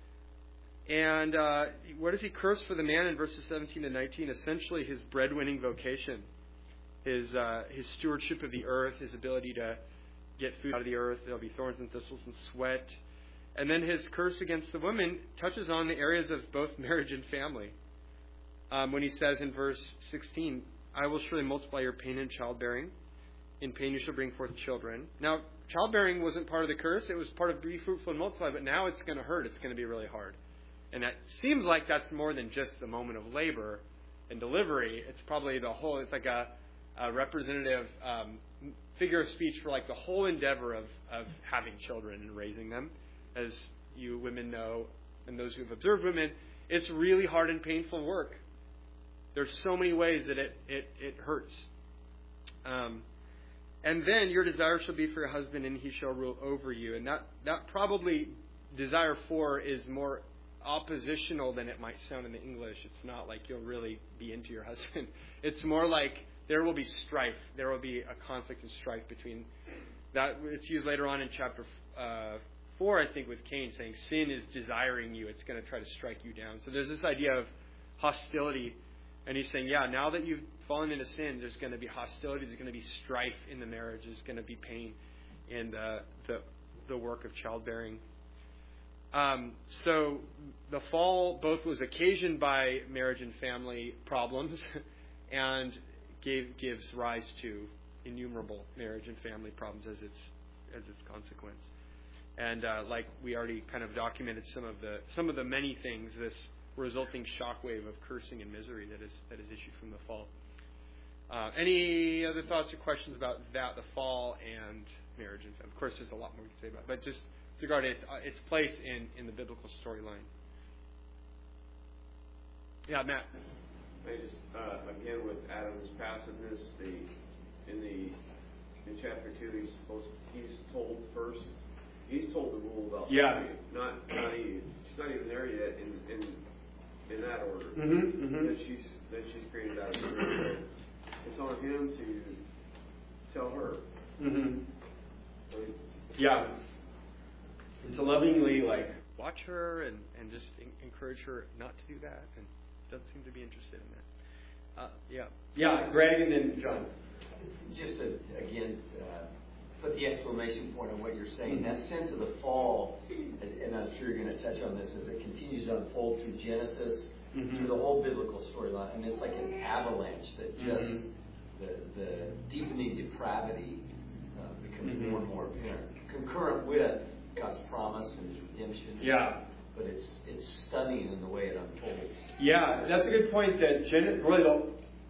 And uh, what does he curse for the man in verses seventeen and nineteen? Essentially his breadwinning vocation, his uh, his stewardship of the earth, his ability to get food out of the earth. There'll be thorns and thistles and sweat. And then his curse against the woman touches on the areas of both marriage and family. Um, when he says in verse sixteen, I will surely multiply your pain in childbearing. In pain you shall bring forth children. Now, childbearing wasn't part of the curse. It was part of be fruitful and multiply, but now it's going to hurt. It's going to be really hard. And that seems like that's more than just the moment of labor and delivery. It's probably the whole, it's like a, a representative um, figure of speech for like the whole endeavor of, of having children and raising them. As you women know, and those who have observed women, it's really hard and painful work. There's so many ways that it, it, it hurts. Um, and then your desire shall be for your husband, and he shall rule over you. And that, that probably, desire for, is more oppositional than it might sound in the English. It's not like you'll really be into your husband. It's more like there will be strife. There will be a conflict and strife between that. It's used later on in chapter uh, four, I think, with Cain, saying sin is desiring you. It's going to try to strike you down. So there's this idea of hostility. And he's saying, yeah, now that you've fallen into sin, there's going to be hostility. There's going to be strife in the marriage. There's going to be pain in the the, the work of childbearing. Um, so the fall both was occasioned by marriage and family problems and gave, gives rise to innumerable marriage and family problems as its as its consequence. And uh, like we already kind of documented some of the some of the many things, this resulting shockwave of cursing and misery that is that is issued from the fall. Uh, any other thoughts or questions about that, the fall and marriage and family? Of course, there's a lot more we can say about it, but just regard its uh, its place in, in the biblical storyline. Yeah, Matt. I just uh, again with Adam's passiveness, the in the in chapter two, he's supposed he's told first. He's told the rule about yeah. Eve, not not Eve. She's not even there yet in in, in that order. Mm-hmm, mm-hmm. That she's that she's created out of spirit. It's on him to tell her. Mm-hmm. So yeah. And to lovingly like watch her and, and just in- encourage her not to do that, and doesn't seem to be interested in that. Uh, yeah. Yeah, Greg and then John. Just to, again, uh, put the exclamation point on what you're saying. That sense of the fall, as, and I'm sure you're going to touch on this, as it continues to unfold through Genesis, mm-hmm. through the whole biblical storyline. I mean, it's like an avalanche that just, mm-hmm. the, the deepening depravity uh, becomes mm-hmm. more and more apparent. Concurrent with God's promise and His redemption. Yeah. But it's it's stunning in the way it unfolds. Yeah, that's a good point. That Gen- really the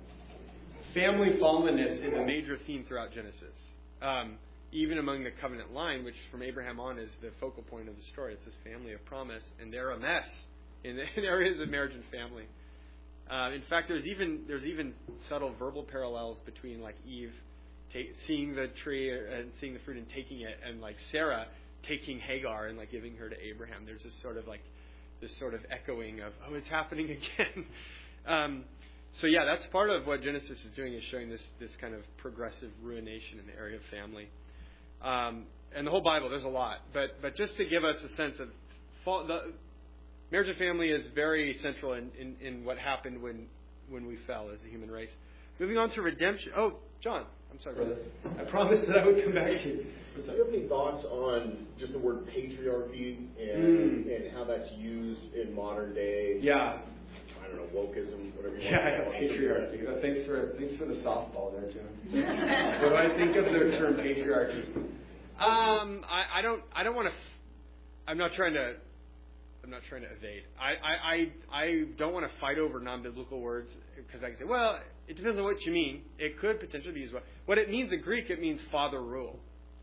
family fallenness is a major theme throughout Genesis. Um, even among the covenant line, which from Abraham on is the focal point of the story. It's this family of promise, and they're a mess in, the, in areas of marriage and family. Uh, in fact, there's even there's even subtle verbal parallels between like Eve ta- seeing the tree and seeing the fruit and taking it, and like Sarah taking Hagar and like giving her to Abraham. There's this sort of like this sort of echoing of, oh, it's happening again. um, so yeah, that's part of what Genesis is doing, is showing this this kind of progressive ruination in the area of family. Um, and the whole Bible, there's a lot, but but just to give us a sense of fall, the marriage and family is very central in, in, in what happened when when we fell as a human race. Moving on to redemption. Oh, John, I'm sorry, brother. I promised that I would come back to you. Do you have any thoughts on just the word patriarchy and mm. and how that's used in modern day? Yeah. I don't know, wokeism, whatever you yeah, want to call it. Yeah, patriarchy. Well, thanks for thanks for the softball there, John. What do I think of the term patriarchy? Um, I, I don't I don't want to. F- I'm not trying to. I'm not trying to evade. I, I, I, I don't want to fight over non-biblical words, because I can say, well, it depends on what you mean. It could potentially be used well. What it means in Greek, it means father rule.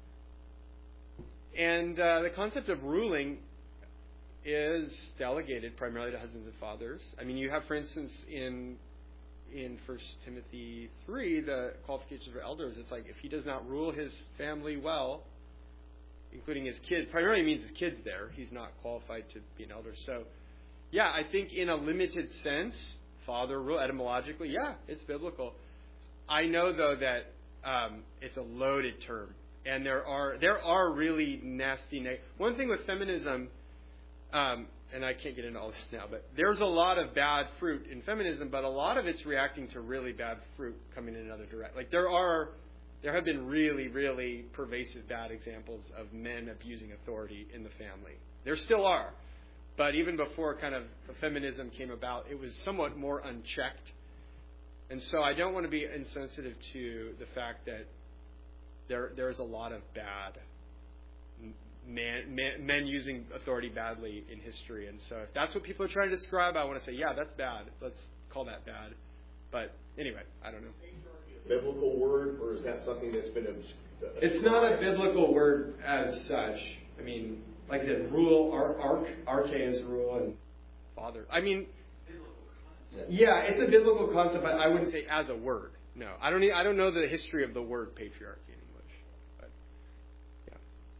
And uh, the concept of ruling is delegated primarily to husbands and fathers. I mean, you have, for instance, in in First Timothy three, the qualifications for elders. It's like if he does not rule his family well, including his kids, primarily means his kids there, he's not qualified to be an elder. So, yeah, I think in a limited sense, father rule, etymologically, yeah, it's biblical. I know, though, that um, it's a loaded term. And there are there are really nasty... Neg- One thing with feminism, um, and I can't get into all this now, but there's a lot of bad fruit in feminism, but a lot of it's reacting to really bad fruit coming in another direction. Like, there are... There have been really, really pervasive bad examples of men abusing authority in the family. There still are. But even before kind of feminism came about, it was somewhat more unchecked. And so I don't want to be insensitive to the fact that there there's a lot of bad man, man, men using authority badly in history. And so if that's what people are trying to describe, I want to say, yeah, that's bad. Let's call that bad. But anyway, I don't know. Biblical word, or is that something that's been obs- It's not a biblical word as such. I mean, like I said, rule, ar- arch, arche is rule, and father. I mean, yeah, it's a biblical concept, but I wouldn't say as a word. No, I don't. I don't know the history of the word patriarchy in English. But yeah,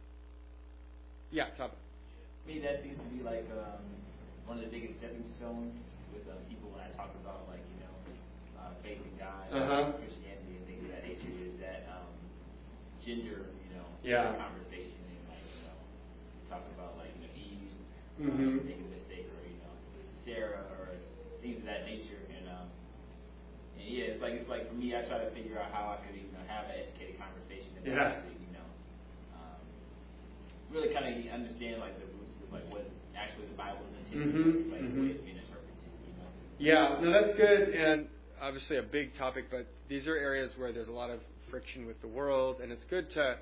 yeah, Tava. To me, that seems to be like um, one of the biggest stepping stones with uh, people when I talk about like you know uh, faith in God, uh-huh. Christianity, and things of that nature. Is that um, gender, you know, yeah. conversation and like you know, talk about like you know Eve mm-hmm. uh, making a mistake, or you know Sarah, or things of that nature. And um, and yeah, it's like it's like for me, I try to figure out how I could you know have an educated conversation about yeah. actually, you know, um, really kind of understand like the roots of like what actually the Bible is intended mm-hmm. like mm-hmm. the way it's being interpreted. You know? Yeah, no, that's good, and obviously a big topic, but these are areas where there's a lot of friction with the world, and it's good to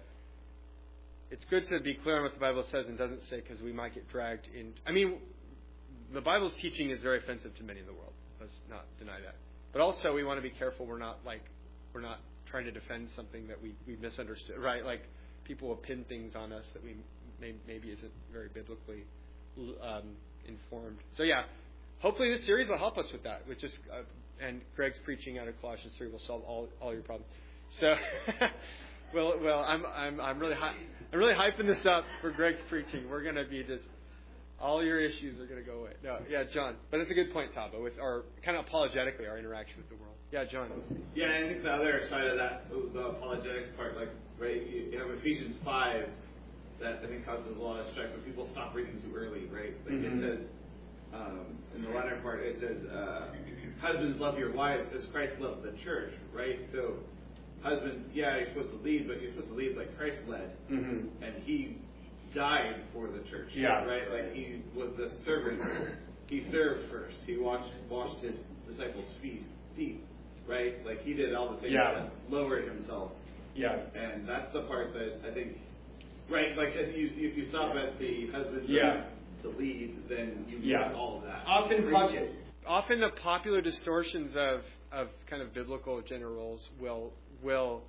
it's good to be clear on what the Bible says and doesn't say, because we might get dragged in. I mean, the Bible's teaching is very offensive to many in the world. Let's not deny that. But also, we want to be careful. We're not like we're not trying to defend something that we we misunderstood, right? Like people will pin things on us that we may, maybe isn't very biblically um, informed. So yeah, hopefully this series will help us with that. With just uh, and Greg's preaching out of Colossians three will solve all all your problems. So, well, well, I'm I'm I'm really hy- I'm really hyping this up for Greg's preaching. We're gonna be just all your issues are gonna go away. No, yeah, John. But it's a good point, Tabo, with our kind of apologetically our interaction with the world. Yeah, John. Yeah, I think the other side of that, the apologetic part, like right, you have Ephesians five, that I think causes a lot of strife when people stop reading too early, right? Like mm-hmm. it says um, in the latter part, it says, uh, "Husbands, love your wives as Christ loved the church," right? So, husbands, yeah, you're supposed to lead, but you're supposed to lead like Christ led, mm-hmm. and He died for the church, yeah. right? Like He was the servant. He served first. He washed washed His disciples' feet, feet, right? Like He did all the things yeah. that lowered Himself. Yeah. And that's the part that I think, right? Like if you if you stop at the husband yeah. to lead, then you yeah. miss all of that. Often, pop- often the popular distortions of, of kind of biblical gender roles will will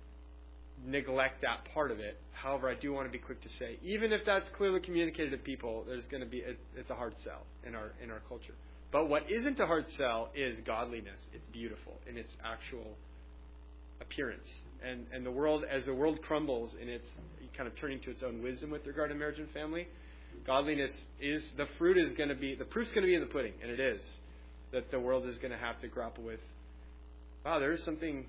neglect that part of it. However, I do want to be quick to say, even if that's clearly communicated to people, there's going to be it, it's a hard sell in our in our culture. But what isn't a hard sell is godliness. It's beautiful in its actual appearance. And and the world, as the world crumbles in its kind of turning to its own wisdom with regard to marriage and family, godliness is, the fruit is going to be, the proof's going to be in the pudding, and it is, that the world is going to have to grapple with, wow, there is something,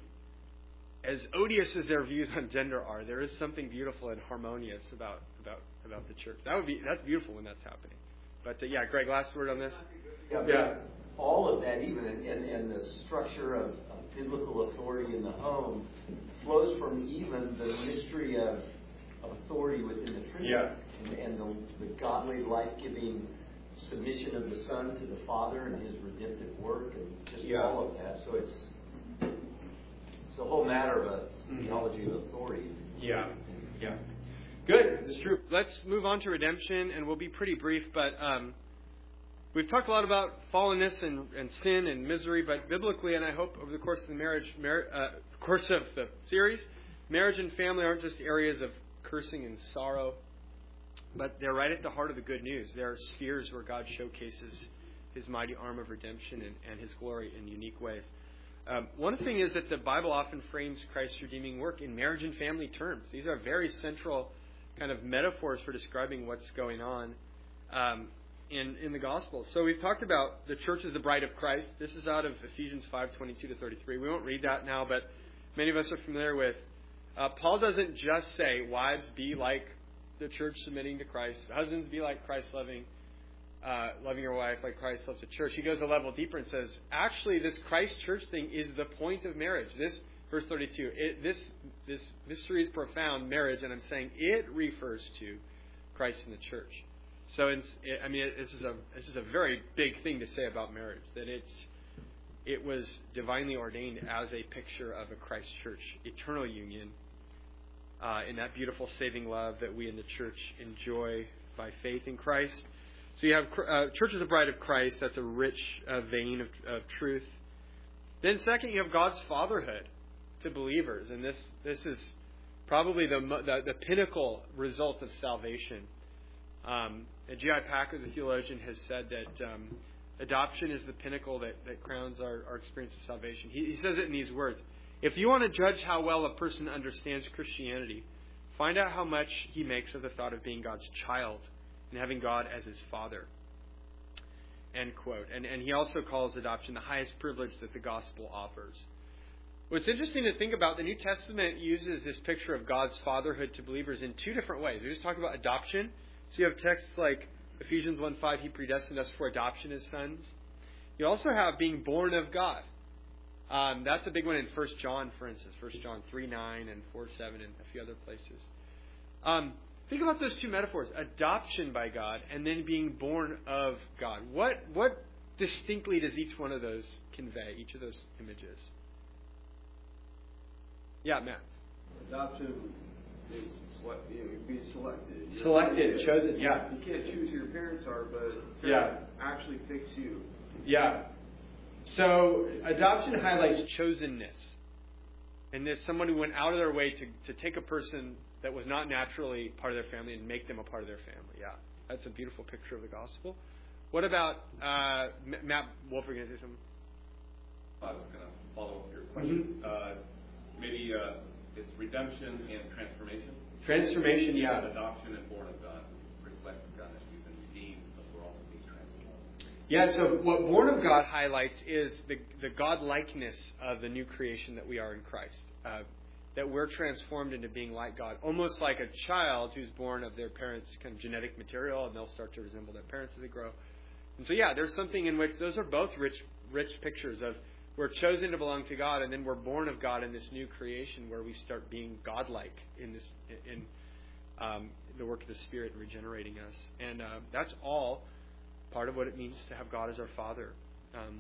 as odious as their views on gender are, there is something beautiful and harmonious about about, about the church. That would be, that's beautiful when that's happening. But uh, yeah, Greg, last word on this? Yeah, yeah. All of that, even, and, and, and the structure of, of biblical authority in the home flows from even the mystery of, of authority within the Trinity, yeah. and, and the, the godly, life-giving submission of the Son to the Father and His redemptive work, and just yeah. all of that. So it's it's a whole matter of a mm-hmm. theology of authority. Yeah, yeah. Good, it's true. Let's move on to redemption, and we'll be pretty brief, but um, we've talked a lot about fallenness and, and sin and misery, but biblically, and I hope over the course of the marriage, mar- uh, course of the series, marriage and family aren't just areas of cursing and sorrow, but they're right at the heart of the good news. They are spheres where God showcases His mighty arm of redemption and, and His glory in unique ways. Um, one thing is that the Bible often frames Christ's redeeming work in marriage and family terms. These are very central kind of metaphors for describing what's going on um, in in the Gospel. So we've talked about the church as the bride of Christ. This is out of Ephesians five twenty-two to thirty-three. We won't read that now, but many of us are familiar with. Uh, Paul doesn't just say, wives, be like the church submitting to Christ. Husbands, be like Christ loving, uh, loving your wife like Christ loves the church. He goes a level deeper and says, actually, this Christ church thing is the point of marriage. This, verse thirty-two, it, this this mystery is profound, marriage, and I'm saying it refers to Christ and the church. So, it's, it, I mean, it, this is a this is a very big thing to say about marriage, that it's it was divinely ordained as a picture of a Christ church, eternal union, uh, in that beautiful saving love that we in the church enjoy by faith in Christ. So you have uh, church as a bride of Christ. That's a rich uh, vein of, of truth. Then second, you have God's fatherhood to believers, and this this is probably the the, the pinnacle result of salvation. Um, G I Packer, the theologian, has said that um, adoption is the pinnacle that, that crowns our, our experience of salvation. He, he says it in these words: if you want to judge how well a person understands Christianity, find out how much he makes of the thought of being God's child and having God as his father. End quote. And and he also calls adoption the highest privilege that the gospel offers. What's interesting to think about, the New Testament uses this picture of God's fatherhood to believers in two different ways. We just talked about adoption. So you have texts like Ephesians one five, He predestined us for adoption as sons. You also have being born of God. Um, that's a big one in First John, for instance. First John three nine and four seven and a few other places. Um, think about those two metaphors, adoption by God and then being born of God. What, what distinctly does each one of those convey, each of those images? Yeah, Matt. Adoption is select, you know, being selected. You're Selected, not- chosen, yeah. You can't choose who your parents are, but Yeah. actually picks you. Yeah. So adoption highlights chosenness. And there's someone who went out of their way to, to take a person that was not naturally part of their family and make them a part of their family. Yeah. That's a beautiful picture of the gospel. What about uh, Matt Wolf? Are you going to say something? I was going to follow up your question. Mm-hmm. Uh, maybe uh, it's redemption and transformation. Transformation, yeah. Adoption and born of God reflect God that we've been redeemed, but we're also being transformed. Yeah, so what Born of God highlights is the, the God-likeness of the new creation that we are in Christ. Uh, that we're transformed into being like God. Almost like a child who's born of their parents' kind of genetic material, and they'll start to resemble their parents as they grow. And so, yeah, there's something in which those are both rich, rich pictures of we're chosen to belong to God, and then we're born of God in this new creation where we start being God-like in this in um, the work of the Spirit regenerating us. And uh, that's all part of what it means to have God as our Father. Um,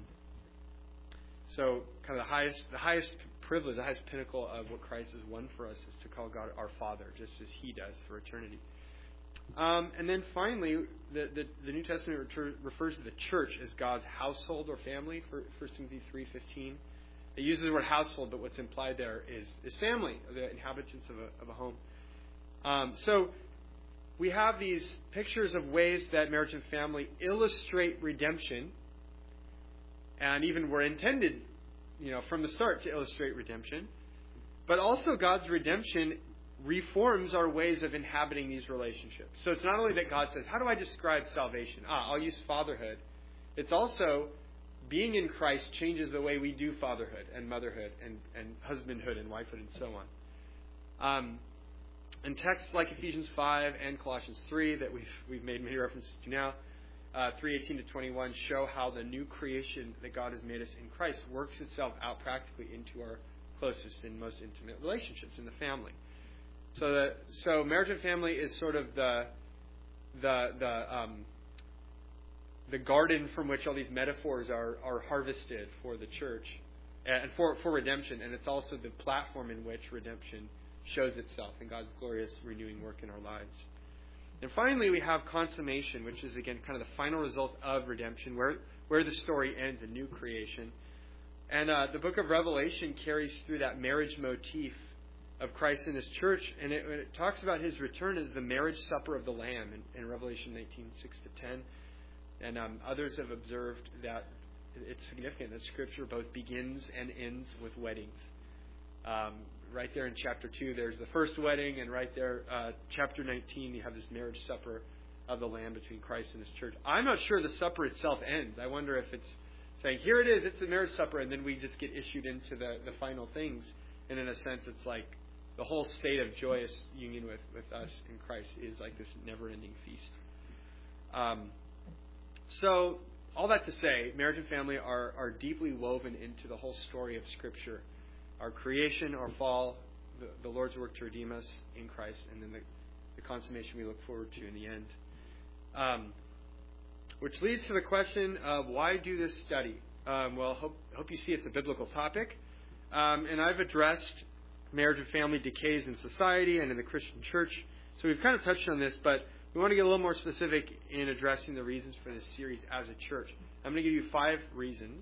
so, kind of the highest, the highest privilege, the highest pinnacle of what Christ has won for us is to call God our Father, just as He does for eternity. Um, and then finally, the, the, the New Testament retur- refers to the church as God's household or family, for First Timothy three fifteen. It uses the word household, but what's implied there is, is family, the inhabitants of a, of a home. Um, so we have these pictures of ways that marriage and family illustrate redemption, and even were intended, you know, from the start to illustrate redemption. But also God's redemption reforms our ways of inhabiting these relationships. So it's not only that God says, how do I describe salvation? Ah, I'll use fatherhood. It's also being in Christ changes the way we do fatherhood and motherhood and, and husbandhood and wifehood and so on. Um, and texts like Ephesians five and Colossians three that we've we've made many references to now, uh, three eighteen to twenty-one, show how the new creation that God has made us in Christ works itself out practically into our closest and most intimate relationships in the family. So, the, so marriage and family is sort of the the the um, the garden from which all these metaphors are are harvested for the church and for for redemption, and it's also the platform in which redemption shows itself in God's glorious renewing work in our lives. And finally, we have consummation, which is again kind of the final result of redemption, where where the story ends, a new creation. And uh, the book of Revelation carries through that marriage motif of Christ and His church, and it, it talks about His return as the marriage supper of the Lamb in, in Revelation nineteen, six to ten. And um, others have observed that it's significant that Scripture both begins and ends with weddings. Um, right there in chapter two, there's the first wedding, and right there, uh, chapter nineteen, you have this marriage supper of the Lamb between Christ and His church. I'm not sure the supper itself ends. I wonder if it's saying, here it is, it's the marriage supper, and then we just get issued into the, the final things. And in a sense, it's like the whole state of joyous union with, with us in Christ is like this never-ending feast. Um, so, all that to say, marriage and family are, are deeply woven into the whole story of Scripture. Our creation, our fall, the, the Lord's work to redeem us in Christ, and then the, the consummation we look forward to in the end. Um, which leads to the question of why do this study? Um, well, hope hope you see it's a biblical topic. Um, and I've addressed marriage and family decays in society and in the Christian church. So we've kind of touched on this, but we want to get a little more specific in addressing the reasons for this series as a church. I'm going to give you five reasons.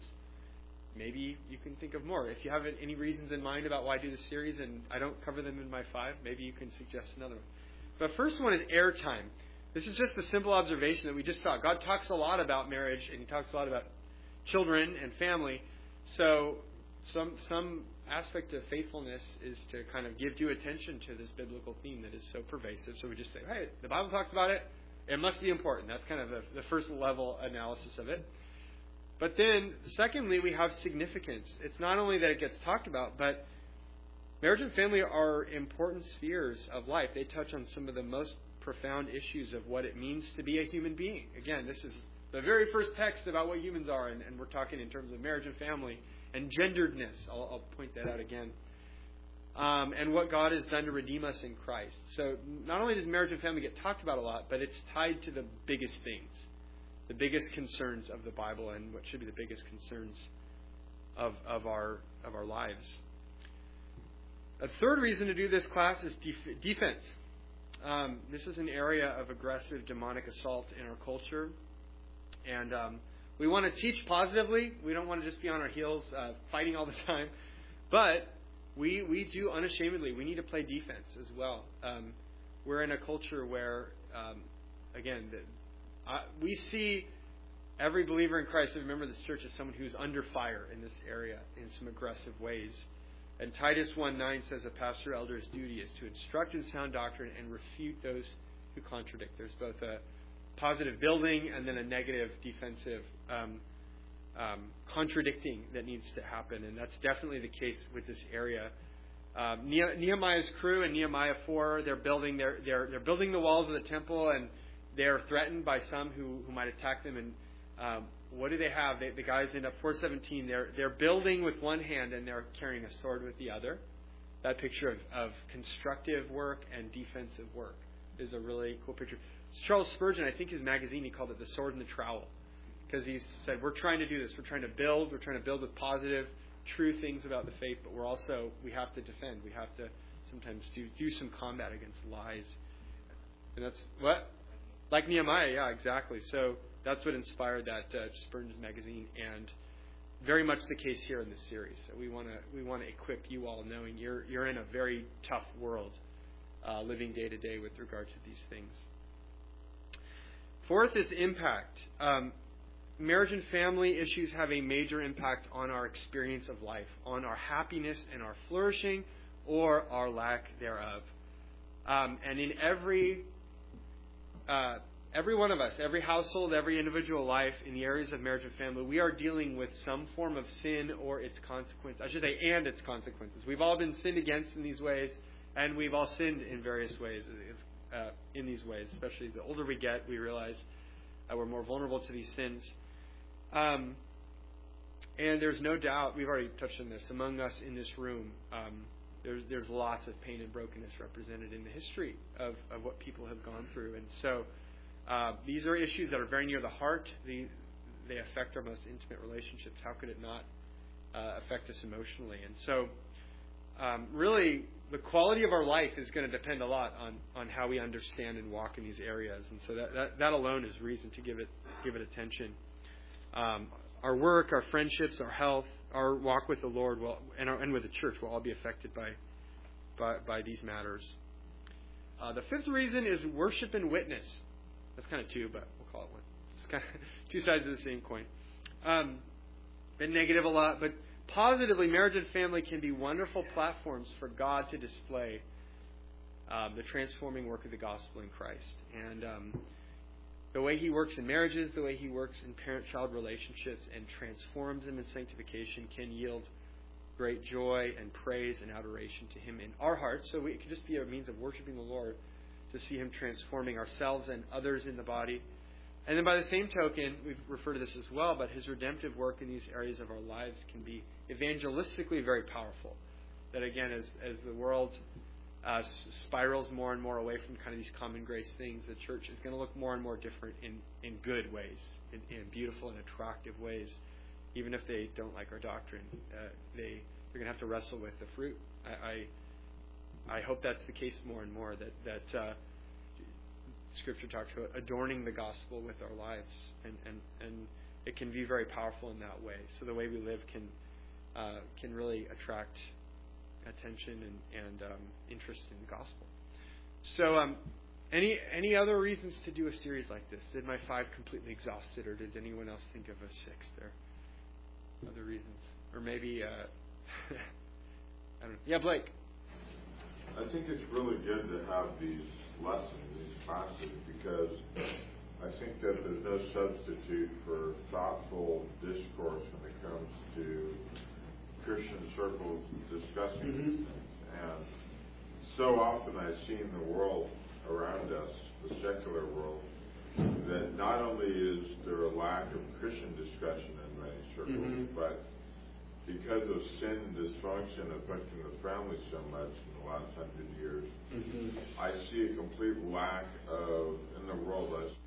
Maybe you can think of more. If you have any reasons in mind about why I do this series and I don't cover them in my five, maybe you can suggest another one. The first one is airtime. This is just a simple observation that we just saw. God talks a lot about marriage, and He talks a lot about children and family. So some some aspect of faithfulness is to kind of give due attention to this biblical theme that is so pervasive. So we just say, hey, the Bible talks about it. It must be important. That's kind of the, the first level analysis of it. But then, secondly, we have significance. It's not only that it gets talked about, but marriage and family are important spheres of life. They touch on some of the most profound issues of what it means to be a human being. Again, this is the very first text about what humans are, and, and we're talking in terms of marriage and family and genderedness. I'll, I'll point that out again. Um, and what God has done to redeem us in Christ. So not only does marriage and family get talked about a lot, but it's tied to the biggest things, the biggest concerns of the Bible, and what should be the biggest concerns of of our of our lives. A third reason to do this class is def- defense. Um, this is an area of aggressive demonic assault in our culture. And um, we want to teach positively. We don't want to just be on our heels uh, fighting all the time. But we we do unashamedly. We need to play defense as well. Um, we're in a culture where, um, again, the, uh, we see every believer in Christ, remember this church, as someone who's under fire in this area in some aggressive ways. And Titus one nine says a pastor elder's duty is to instruct in sound doctrine and refute those who contradict. There's both a positive building and then a negative defensive um, um, contradicting that needs to happen. And that's definitely the case with this area. Um, Nehemiah's crew in Nehemiah four, they're building they're, they're, they're building the walls of the temple, and they're threatened by some who, who might attack them. And um, what do they have? They, the guys end up four seventeen. They're they're building with one hand and they're carrying a sword with the other. That picture of, of constructive work and defensive work is a really cool picture. Charles Spurgeon, I think his magazine, he called it the sword and the trowel, because he said we're trying to do this. We're trying to build. We're trying to build with positive, true things about the faith, but we're also we have to defend. We have to sometimes do do some combat against lies. And that's what like Nehemiah, yeah, exactly. So. That's what inspired that uh, Spurgeon's magazine, and very much the case here in this series. So we want to we want to equip you all, knowing you're you're in a very tough world, uh, living day to day with regard to these things. Fourth is impact. Um, marriage and family issues have a major impact on our experience of life, on our happiness and our flourishing, or our lack thereof. Um, and in every uh, Every one of us, every household, every individual life in the areas of marriage and family, we are dealing with some form of sin or its consequence. I should say, and its consequences. We've all been sinned against in these ways, and we've all sinned in various ways uh, in these ways. Especially the older we get, we realize uh, we're more vulnerable to these sins. Um, and there's no doubt, we've already touched on this, among us in this room, um, there's there's lots of pain and brokenness represented in the history of, of what people have gone through. And so, Uh, these are issues that are very near the heart. They, they affect our most intimate relationships. How could it not uh, affect us emotionally? And so, um, really, the quality of our life is going to depend a lot on, on how we understand and walk in these areas. And so that, that, that alone is reason to give it give it attention. Um, our work, our friendships, our health, our walk with the Lord will, and, our, and with the church will all be affected by by, by these matters. Uh, the fifth reason is worship and witness. That's kind of two, but we'll call it one. It's kind of two sides of the same coin. Um, been negative a lot, but positively, marriage and family can be wonderful platforms for God to display um, the transforming work of the gospel in Christ. And um, the way He works in marriages, the way He works in parent-child relationships and transforms them in sanctification can yield great joy and praise and adoration to Him in our hearts. So we, it can just be a means of worshiping the Lord, to see Him transforming ourselves and others in the body. And then by the same token, we've referred to this as well, but His redemptive work in these areas of our lives can be evangelistically very powerful. That again, as, as the world uh, spirals more and more away from kind of these common grace things, the church is going to look more and more different in, in good ways, in, in beautiful and attractive ways, even if they don't like our doctrine. Uh, they, they're going to have to wrestle with the fruit. I... I I hope that's the case more and more, that, that uh, Scripture talks about adorning the gospel with our lives, and, and, and it can be very powerful in that way. So the way we live can uh, can really attract attention and, and um, interest in the gospel. So um, any any other reasons to do a series like this? Did my five completely exhaust it, or did anyone else think of a sixth there? Other reasons? Or maybe, uh, I don't know. Yeah, Blake. I think it's really good to have these lessons, these classes, because I think that there's no substitute for thoughtful discourse when it comes to Christian circles discussing mm-hmm. these things. And so often I see in the world around us, the secular world, that not only is there a lack of Christian discussion in many circles, mm-hmm. but because of sin and dysfunction affecting the family so much in the last hundred years, mm-hmm. I see a complete lack of, in the world, I see,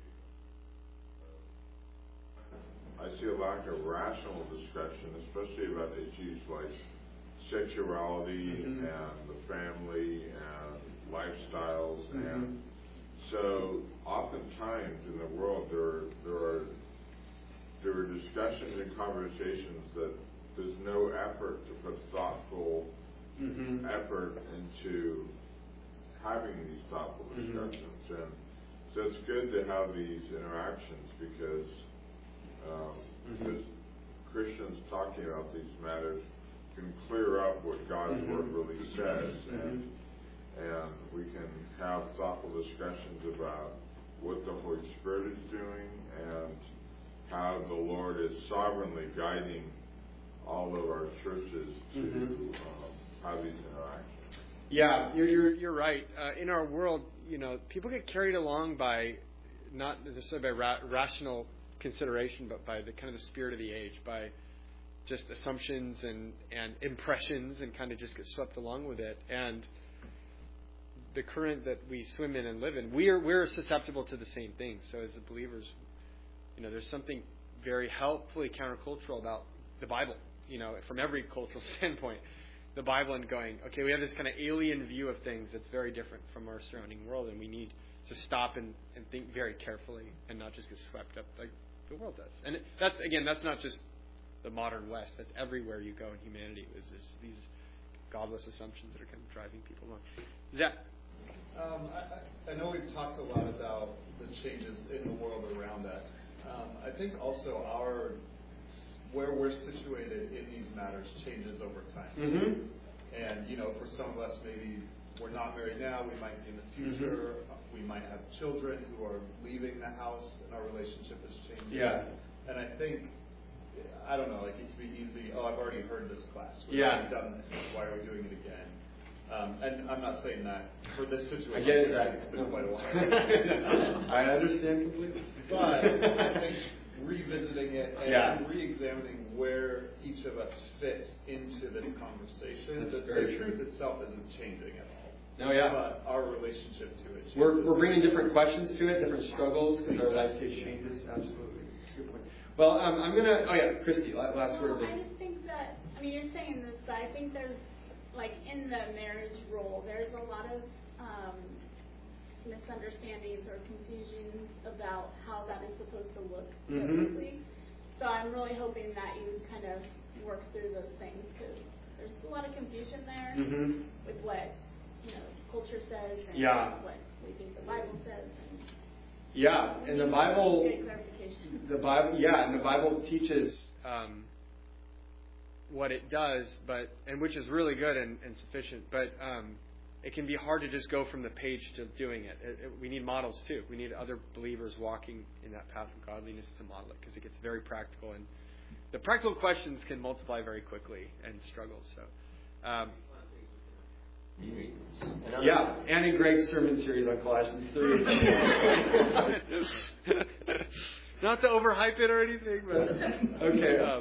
I see a lack of rational discussion, especially about issues like sexuality Mm-hmm. and the family and lifestyles. Mm-hmm. And so oftentimes in the world there, there are there are discussions and conversations that there's no effort to put thoughtful Mm-hmm. effort into having these thoughtful discussions. Mm-hmm. And so it's good to have these interactions because um, Mm-hmm. as Christians talking about these matters can clear up what God's Mm-hmm. Word really says, Mm-hmm. and and we can have thoughtful discussions about what the Holy Spirit is doing and how the Lord is sovereignly guiding all of our churches to Mm-hmm. um, have these interactions. Yeah, you're you're, you're right. Uh, in our world, you know, people get carried along by not necessarily by ra- rational consideration, but by the kind of the spirit of the age, by just assumptions and, and impressions, and kind of just get swept along with it. And the current that we swim in and live in, we're we're susceptible to the same things. So as believers, you know, there's something very helpfully countercultural about the Bible. You know, from every cultural standpoint, the Bible, and going, okay, we have this kind of alien view of things that's very different from our surrounding world, and we need to stop and, and think very carefully and not just get swept up like the world does. And it, that's, again, that's not just the modern West. That's everywhere you go in humanity. Is these godless assumptions that are kind of driving people along. Zach? Um, I, I know we've talked a lot about the changes in the world around us. Um, I think also our where we're situated in these matters changes over time. Mm-hmm. And, you know, for some of us, maybe we're not married now, we might be in the future, mm-hmm. we might have children who are leaving the house, and our relationship is changing. Yeah. And I think, I don't know, like it could be easy, oh, I've already heard this class. We've yeah. already done this, why are we doing it again? Um, and I'm not saying that for this situation. I get it, Zach. It's been quite a while. I understand completely. But I think revisiting it and yeah. re-examining where each of us fits into this conversation. The, the truth true. itself isn't changing at all. No, yeah. But our relationship to it changes. We're, we're bringing different questions to it, different struggles, because our life stage changes. Absolutely. Good point. Well, um, I'm going to, oh yeah, Christy, last well, word. I just think that, I mean, you're saying this, but I think there's, like, in the marriage role, there's a lot of um, misunderstandings or confusions about how that is supposed to look biblically. Mm-hmm. So I'm really hoping that you kind of work through those things, because there's a lot of confusion there mm-hmm. with what, you know, culture says and yeah. what we think the Bible says. And yeah, and the Bible, get clarification. the Bible, yeah, and the Bible teaches um, what it does, but and which is really good and, and sufficient, but um, it can be hard to just go from the page to doing it. It, it. We need models too. We need other believers walking in that path of godliness to model it, because it gets very practical, and the practical questions can multiply very quickly and struggle. So, um, yeah, and in Greg's sermon series on Colossians three. Not to overhype it or anything, but okay. Um,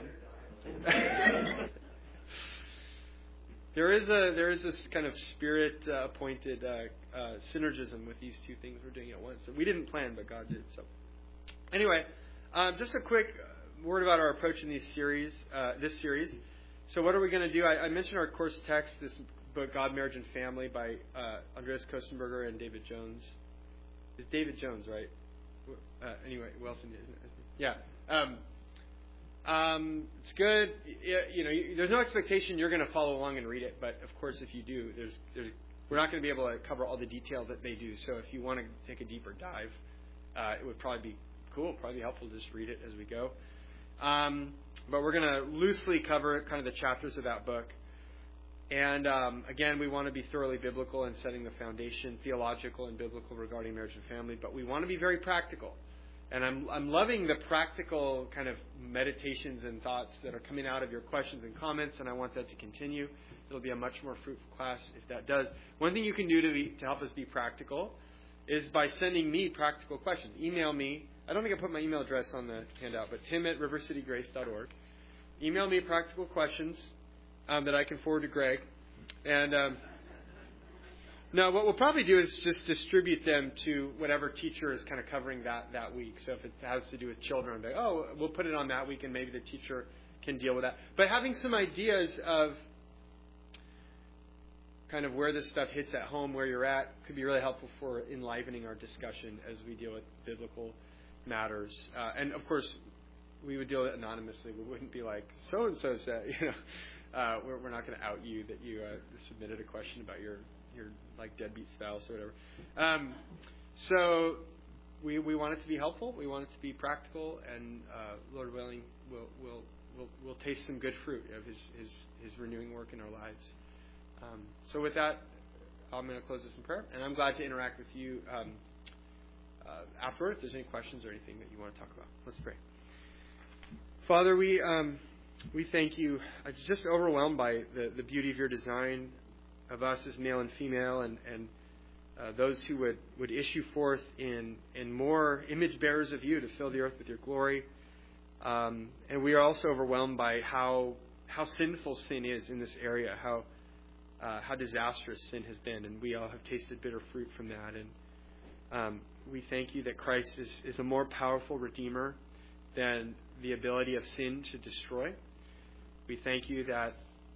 There is a there is this kind of spirit uh, appointed uh, uh, synergism with these two things we're doing at once. So we didn't plan, but God did. So anyway, um, just a quick word about our approach in these series. Uh, this series. So what are we going to do? I, I mentioned our course text, this book, God, Marriage, and Family, by uh, Andreas Kostenberger and David Jones. It's David Jones, right? Uh, anyway, Wilson, isn't it? Yeah. Um, Um, it's good. You know, there's no expectation you're going to follow along and read it, but of course, if you do, there's, there's, we're not going to be able to cover all the detail that they do. So if you want to take a deeper dive, uh, it would probably be cool, probably be helpful to just read it as we go. Um, but we're going to loosely cover kind of the chapters of that book. And um, again, we want to be thoroughly biblical in setting the foundation, theological and biblical regarding marriage and family, but we want to be very practical. And I'm I'm loving the practical kind of meditations and thoughts that are coming out of your questions and comments, and I want that to continue. It'll be a much more fruitful class if that does. One thing you can do to be, to help us be practical is by sending me practical questions. Email me. I don't think I put my email address on the handout, but tim at river city grace dot org. Email me practical questions um, that I can forward to Greg. And um, now, what we'll probably do is just distribute them to whatever teacher is kind of covering that, that week. So if it has to do with children, I'll be, oh, we'll put it on that week, and maybe the teacher can deal with that. But having some ideas of kind of where this stuff hits at home, where you're at, could be really helpful for enlivening our discussion as we deal with biblical matters. Uh, and of course, we would deal with it anonymously. We wouldn't be like, so-and-so said, you know, uh, we're, we're not going to out you that you uh, submitted a question about your, your like deadbeat spouse or whatever. Um, so we we want it to be helpful. We want it to be practical, and uh, Lord willing, we'll, we'll, we'll, we'll taste some good fruit of his, his, his renewing work in our lives. Um, so with that, I'm going to close this in prayer, and I'm glad to interact with you um, uh, afterward if there's any questions or anything that you want to talk about. Let's pray. Father, we um, we thank you. I'm just overwhelmed by the, the beauty of your design of us as male and female, and, and uh, those who would, would issue forth in, in more image bearers of you to fill the earth with your glory. Um, and we are also overwhelmed by how how sinful sin is in this area, how Uh, how disastrous sin has been, and we all have tasted bitter fruit from that. And um, we thank you that Christ is, is a more powerful Redeemer than the ability of sin to destroy. We thank you that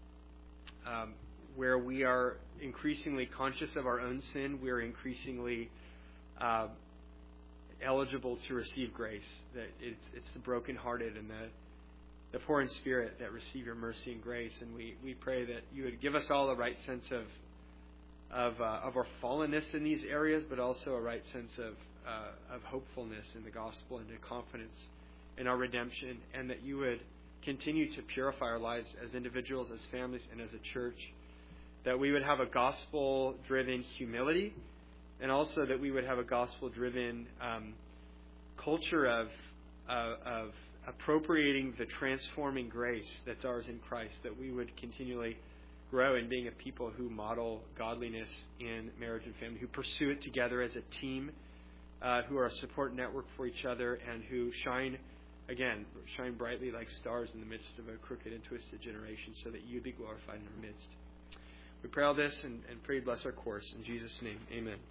um, where we are increasingly conscious of our own sin, we are increasingly uh, eligible to receive grace. That it's, it's the brokenhearted and the the poor in spirit that receive your mercy and grace. And we, we pray that you would give us all a right sense of of, uh, of our fallenness in these areas, but also a right sense of uh, of hopefulness in the gospel and a confidence in our redemption, and that you would continue to purify our lives as individuals, as families, and as a church, that we would have a gospel-driven humility, and also that we would have a gospel-driven um, culture of uh, of appropriating the transforming grace that's ours in Christ, that we would continually grow in being a people who model godliness in marriage and family, who pursue it together as a team, uh, who are a support network for each other, and who shine, again, shine brightly like stars in the midst of a crooked and twisted generation, so that you be glorified in our midst. We pray all this and, and pray you bless our course. In Jesus' name, amen.